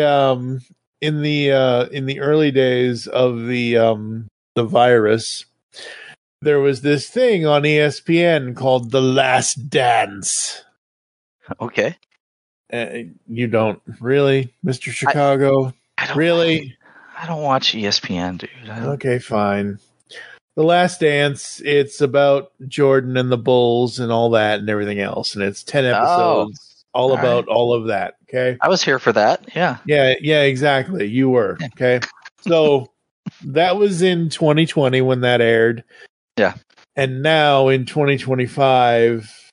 early days of the virus, there was this thing on ESPN called The Last Dance. Okay. You don't really, Mr. Chicago? I don't really? I don't watch ESPN, dude. Okay, fine. The Last Dance, it's about Jordan and the Bulls and all that and everything else. And it's 10 episodes. All about all of that, okay? I was here for that, yeah. Yeah, exactly. You were, okay? So that was in 2020 when that aired. Yeah. And now in 2025,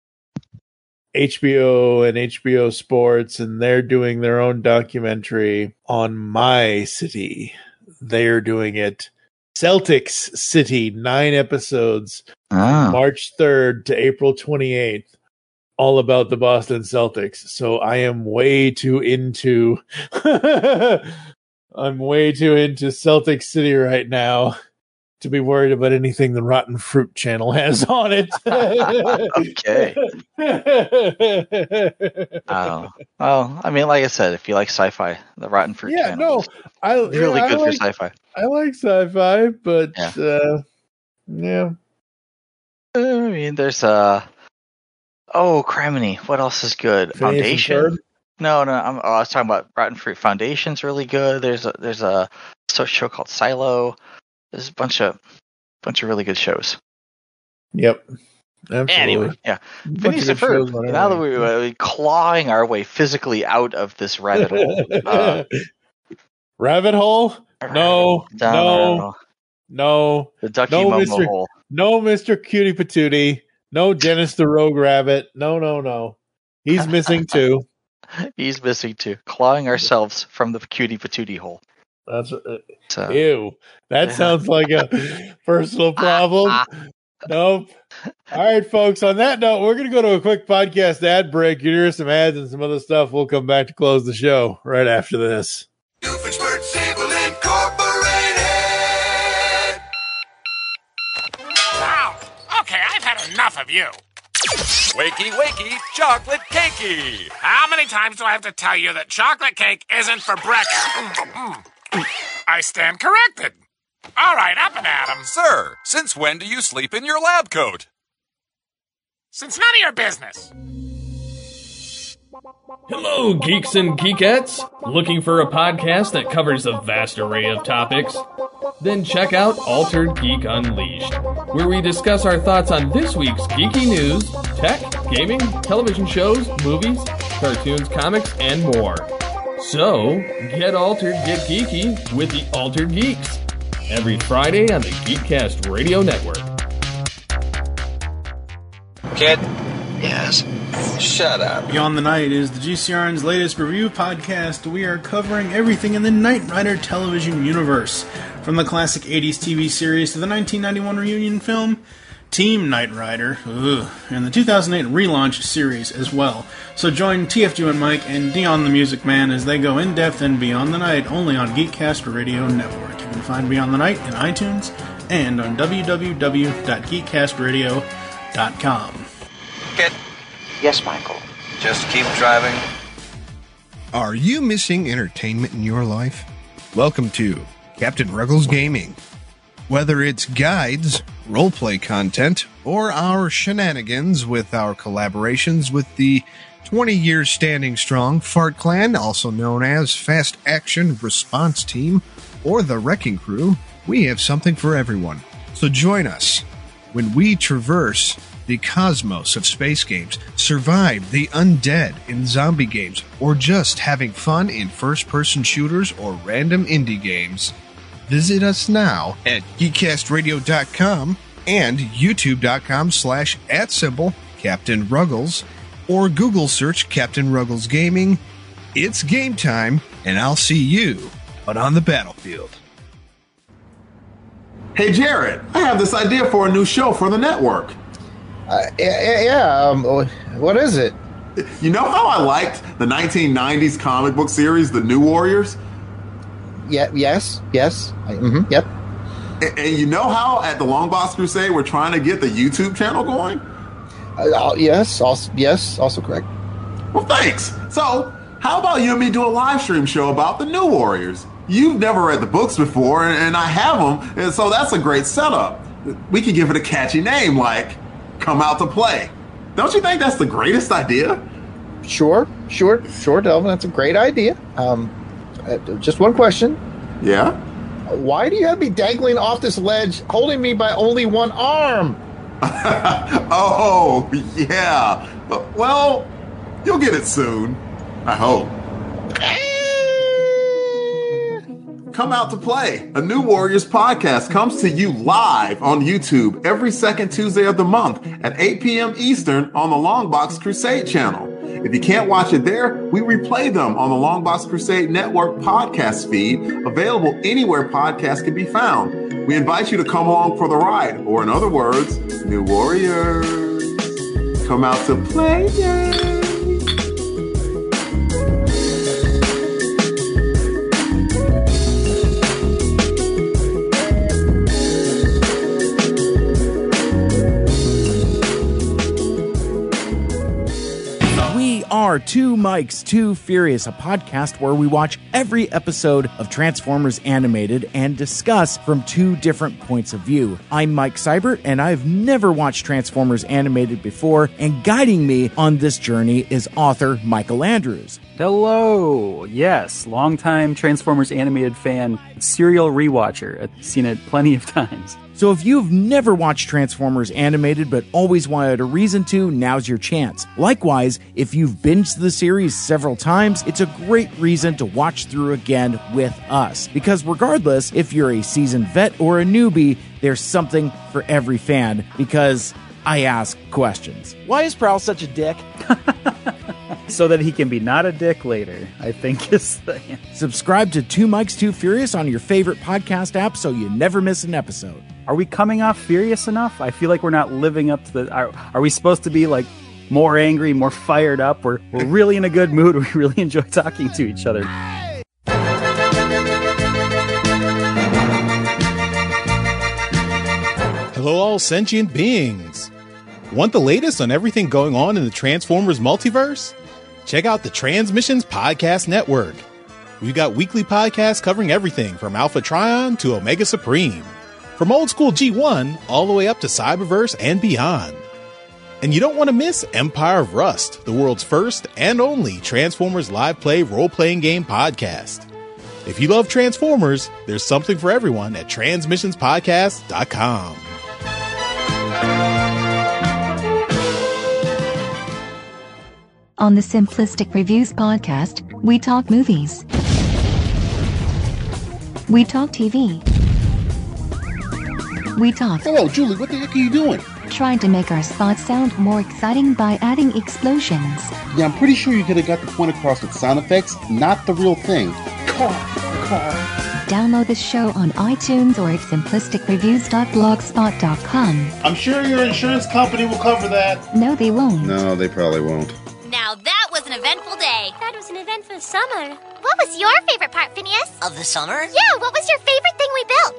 HBO and HBO Sports, and they're doing their own documentary on my city. They're doing it. Celtics City, 9 episodes, March 3rd to April 28th. All about the Boston Celtics. So I am way too into Celtic City right now to be worried about anything the Rotten Fruit channel has on it. Okay. Well, I mean, like I said, if you like sci-fi, the Rotten Fruit channel is really good for sci-fi. I like sci-fi, but yeah. I mean, there's oh, criminy! What else is good? Foundation? No. I was talking about Rotten Fruit. Foundation's really good. There's a show called Silo. There's a bunch of really good shows. Yep. Absolutely. Anyway, yeah. Phineas and Ferb. Now that we're clawing our way physically out of this rabbit hole. Rabbit hole? No. The Ducky Momo hole. No, Mr. Cutie Patootie. No, Dennis the Rogue Rabbit. No. He's missing too. He's missing too. Clawing ourselves from the Cutie Patootie hole. That's ew. That sounds like a personal problem. Nope. All right, folks. On that note, we're going to go to a quick podcast ad break. You hear some ads and some other stuff. We'll come back to close the show right after this. Doofenshmirtz Sable Incorporated. you. Wakey, wakey, chocolate cakey. How many times do I have to tell you that chocolate cake isn't for breakfast? I stand corrected. All right, up and at 'em. Sir, since when do you sleep in your lab coat? Since none of your business. Hello, geeks and geekettes! Looking for a podcast that covers a vast array of topics? Then check out Altered Geek Unleashed, where we discuss our thoughts on this week's geeky news, tech, gaming, television shows, movies, cartoons, comics, and more. So, get altered, get geeky with the Altered Geeks. Every Friday on the Geekcast Radio Network. Kid? Yes? Shut up. Beyond the Night is the GCRN's latest review podcast. We are covering everything in the Knight Rider television universe, from the classic 80s TV series to the 1991 reunion film, Team Knight Rider, and the 2008 relaunch series as well. So join TFG and Mike and Dion the Music Man as they go in-depth in Beyond the Night, only on Geekcast Radio Network. You can find Beyond the Night in iTunes and on www.geekcastradio.com. Kid? Yes, Michael. Just keep driving. Are you missing entertainment in your life? Welcome to Captain Ruggles Gaming. Whether it's guides, roleplay content, or our shenanigans with our collaborations with the 20 years standing strong Fart Clan, also known as Fast Action Response Team, or the Wrecking Crew, we have something for everyone. So join us when we traverse the cosmos of space games, survive the undead in zombie games, or just having fun in first-person shooters or random indie games. Visit us now at geekcastradio.com and youtube.com/@Captain Ruggles, or Google search Captain Ruggles Gaming. It's game time, and I'll see you out on the battlefield. Hey Jared, I have this idea for a new show for the network. What is it? You know how I liked the 1990s comic book series, The New Warriors? Yep. And you know how at the Longbox Crusade we're trying to get the YouTube channel going? Yes, also correct. Well, thanks. So, how about you and me do a live stream show about The New Warriors? You've never read the books before, and I have them, and so that's a great setup. We could give it a catchy name like Come Out to Play. Don't you think that's the greatest idea? Sure, Delvin. That's a great idea. Just one question. Yeah? Why do you have me dangling off this ledge, holding me by only one arm? Oh, yeah. Well, you'll get it soon. I hope. Come Out to Play, a New Warriors podcast, comes to you live on YouTube every second Tuesday of the month at 8 p.m. Eastern on the Longbox Crusade channel. If you can't watch it there, we replay them on the Longbox Crusade Network podcast feed, available anywhere podcasts can be found. We invite you to come along for the ride, or in other words, New Warriors, come out to play. Are Two Mikes, Too Furious, a podcast where we watch every episode of Transformers Animated and discuss from two different points of view. I'm Mike Seibert, and I've never watched Transformers Animated before, and guiding me on this journey is author Michael Andrews. Hello! Yes, longtime Transformers Animated fan, serial rewatcher. I've seen it plenty of times. So if you've never watched Transformers Animated but always wanted a reason to, now's your chance. Likewise, if you've binged the series several times, it's a great reason to watch through again with us. Because regardless if you're a seasoned vet or a newbie, there's something for every fan, because I ask questions. Why is Prowl such a dick? So that he can be not a dick later, I think is the answer. Subscribe to Two Mikes, Too Furious on your favorite podcast app so you never miss an episode. Are we coming off furious enough? I feel like we're not living up to the... Are we supposed to be like more angry, more fired up? We're really in a good mood. We really enjoy talking to each other. Hello, all sentient beings. Want the latest on everything going on in the Transformers multiverse? Check out the Transmissions Podcast Network. We've got weekly podcasts covering everything from Alpha Trion to Omega Supreme. From old school G1 all the way up to Cyberverse and beyond. And you don't want to miss Empire of Rust, the world's first and only Transformers live play role-playing game podcast. If you love Transformers, there's something for everyone at transmissionspodcast.com. On the Simplistic Reviews podcast, we talk movies. We talk TV. We talk. Hello, Julie, what the heck are you doing? Trying to make our spots sound more exciting by adding explosions. Yeah, I'm pretty sure you could have got the point across with sound effects, not the real thing. Car. Download the show on iTunes or at simplisticreviews.blogspot.com. I'm sure your insurance company will cover that. No, they won't. No, they probably won't. Now that was an eventful day. That was an eventful summer. What was your favorite part, Phineas? Of the summer? Yeah, what was your favorite thing we built?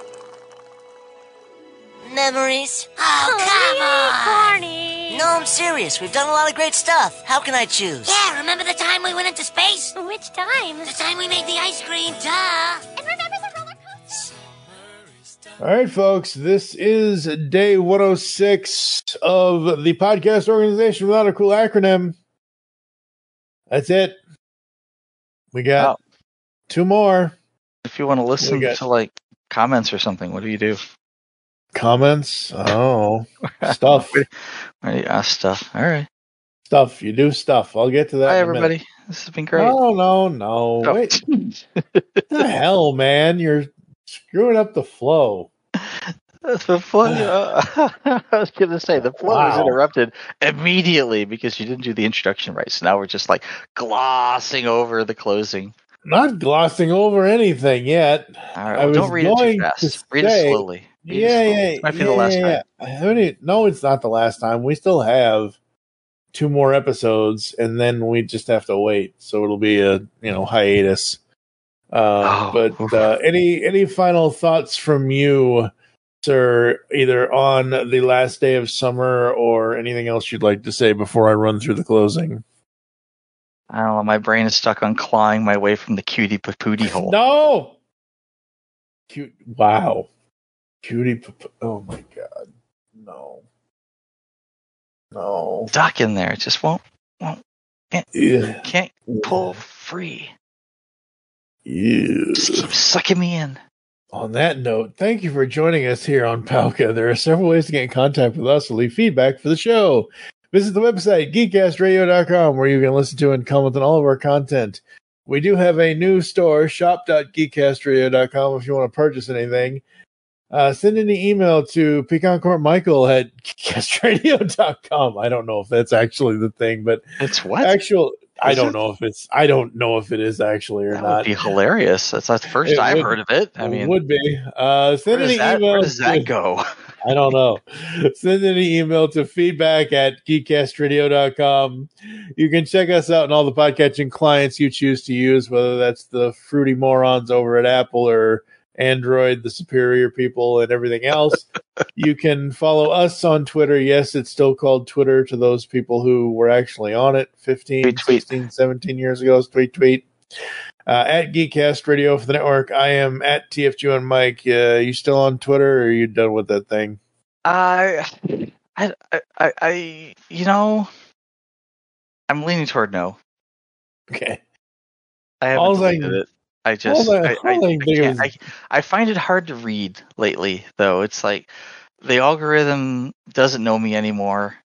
Memories? Oh, come on! Corny. No, I'm serious. We've done a lot of great stuff. How can I choose? Yeah, remember the time we went into space? Which time? The time we made the ice cream, duh! And remember the roller coaster? All right, folks, this is day 106 of the podcast organization without a cool acronym. That's it. We got two more. If you want to listen to like comments or something, what do you do? Comments? Oh, stuff. Stuff. All right. Stuff. You do stuff. I'll get to that. Hi, in a everybody. minute. This has been great. No. Oh. Wait. What the hell, man? You're screwing up the flow. The flow. I was going to say, the flow was interrupted immediately because you didn't do the introduction right. So now we're just like glossing over the closing. Not glossing over anything yet. All right, well, don't read it too fast. Read it slowly. It might be the last time. No, it's not the last time. We still have two more episodes, and then we just have to wait. So it'll be a hiatus. But any final thoughts from you, sir, either on the last day of summer or anything else you'd like to say before I run through the closing? I don't know. My brain is stuck on clawing my way from the cutie patootie hole. No! Cute. Wow. Cutie. Oh my god. No. Stuck in there. It just won't can't pull free. Just keep sucking me in. On that note, thank you for joining us here on Palka. There are several ways to get in contact with us to leave feedback for the show. Visit the website, geekcastradio.com, where you can listen to and comment on all of our content. We do have a new store, shop.geekcastradio.com, if you want to purchase anything. Send an email to pecancourtmichael at geekcastradio.com. I don't know if that's actually the thing, but it's what? I don't know if it is actually or that not. That would be hilarious. That's the first I've heard of it. I mean, it would be. Send an email. Where does that go? I don't know. Send an email to feedback@geekcastradio.com. You can check us out on all the podcatching clients you choose to use, whether that's the fruity morons over at Apple or Android, the superior people, and everything else. You can follow us on Twitter. Yes, it's still called Twitter to those people who were actually on it 15, 16, 17 years ago. Tweet. At Geekcast Radio for the network. I am at TFG and Mike. You still on Twitter, or are you done with that thing? I'm leaning toward no. Okay. I haven't deleted it. I find it hard to read lately, though. It's like the algorithm doesn't know me anymore.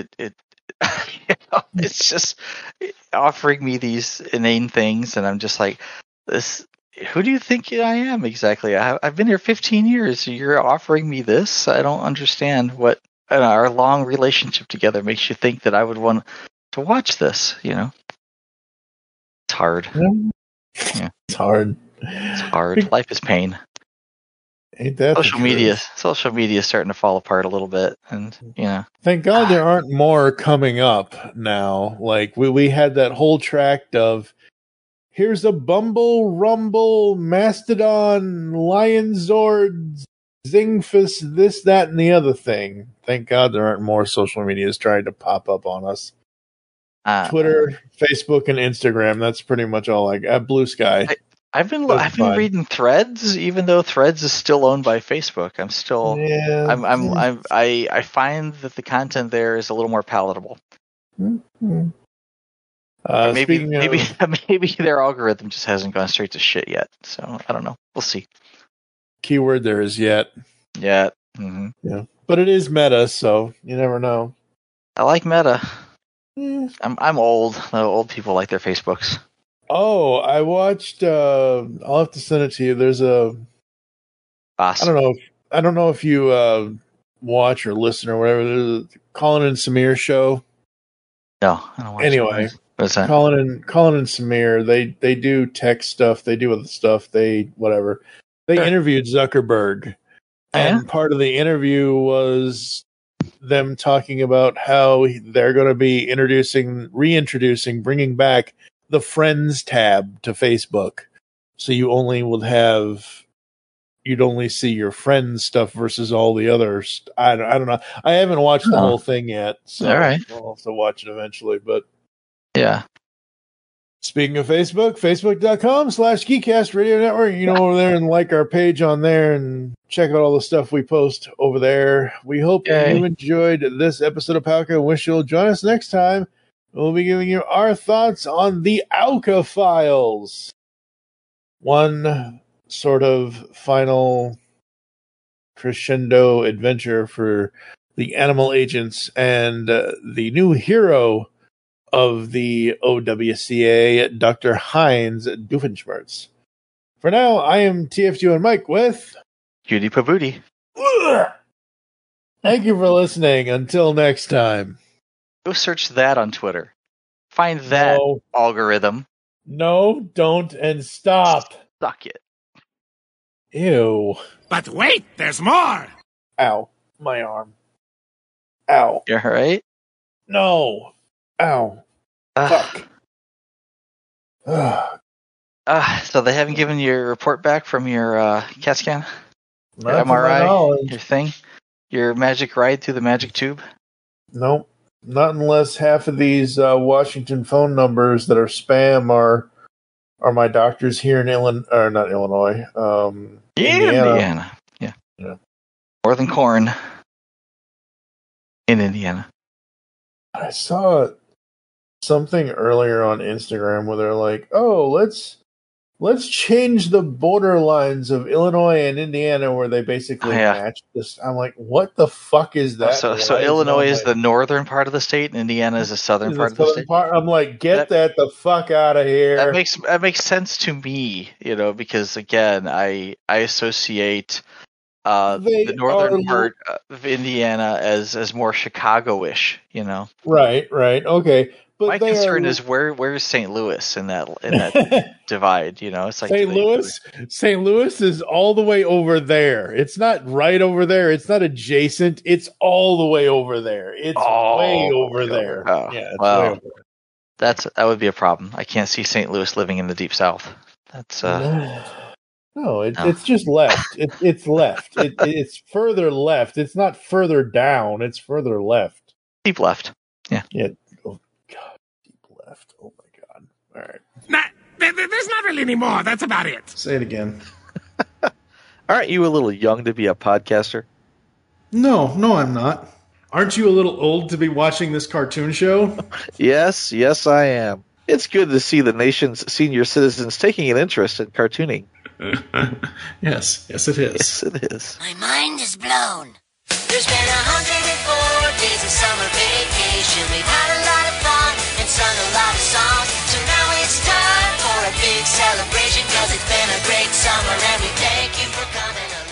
It's just offering me these inane things, and I'm just like, this. Who do you think I am exactly? I've been here 15 years. You're offering me this? I don't understand what our long relationship together makes you think that I would want to watch this. It's hard. Yeah. It's hard. Life is pain. Ain't that social media is starting to fall apart a little bit, and thank God there aren't more coming up now. Like we had that whole tract of here's a Bumble, Rumble, Mastodon, Lion Zords, Zingfus, this, that, and the other thing. Thank God there aren't more social medias trying to pop up on us. Twitter, Facebook, and Instagram. That's pretty much all I got. Blue Sky. I've been reading Threads, even though Threads is still owned by Facebook. I'm still. Yeah. I find that the content there is a little more palatable. Mm-hmm. Maybe their algorithm just hasn't gone straight to shit yet. So I don't know. We'll see. Keyword there is yet. Yet. Mm-hmm. Yeah, but it is meta, so you never know. I like meta. I'm old. Old people like their Facebooks. Oh, I watched. I'll have to send it to you. There's a. Boss. I don't know if you watch or listen or whatever. There's a Colin and Samir show. No, I don't watch. Anyway, what's that? Colin and Samir. They do tech stuff. They do other stuff. They whatever. They interviewed Zuckerberg, and part of the interview was them talking about how they're going to be reintroducing, bringing back the Friends tab to Facebook. So you'd only see your friends stuff versus all the others. I don't know. I haven't watched the whole thing yet, so all right. I'll have to watch it eventually. But yeah. Speaking of Facebook, facebook.com/Geekcast Radio Network. You can go over there and like our page on there and check out all the stuff we post over there. We hope you enjoyed this episode of Pauka and wish you'll join us next time. We'll be giving you our thoughts on the Auka Files. One sort of final crescendo adventure for the animal agents and the new hero of the OWCA, Dr. Heinz Doofenshmirtz. For now, I am TFG and Mike with Judy Pavuti. Thank you for listening. Until next time. Go search that on Twitter. Find that algorithm. No, don't, and stop. Suck it. Ew. But wait, there's more. Ow. My arm. Ow. You're right? No. Ow. Fuck. So they haven't given you a report back from your CAT scan? Your Not to my MRI? knowledge. Your thing? Your magic ride through the magic tube? Nope. Not unless half of these Washington phone numbers that are spam are my doctors here in not Illinois. Indiana. Yeah. Northern Corn in Indiana. I saw something earlier on Instagram where they're like, "Oh, let's change the border lines of Illinois and Indiana where they basically match this." I'm like, "What the fuck is that?" So Illinois is the northern part of the state, and Indiana is the southern part of the state. I'm like, get that the fuck out of here. That makes sense to me, because again, I associate the northern part of Indiana as more Chicago-ish, Right, okay. But my concern is where's St. Louis in that divide? It's like St. Louis is all the way over there. It's not right over there. It's not adjacent. It's all the way over there. It's way over there. Oh, yeah, it's well, way over there. That would be a problem. I can't see St. Louis living in the deep south. That's No, it's just left. It's left. It's further left. It's not further down. It's further left. Deep left. Yeah. Yeah. Oh God. Deep left. Oh my God. All right. There's not really any more. That's about it. Say it again. Aren't you a little young to be a podcaster? No, I'm not. Aren't you a little old to be watching this cartoon show? Yes, I am. It's good to see the nation's senior citizens taking an interest in cartooning. Yes, it is. Yes, it is. My mind is blown. There's been 104 days of summer vacation. We've had a lot of fun and sung a lot of songs. So now it's time for a big celebration, 'cause it's been a great summer and we thank you for coming along.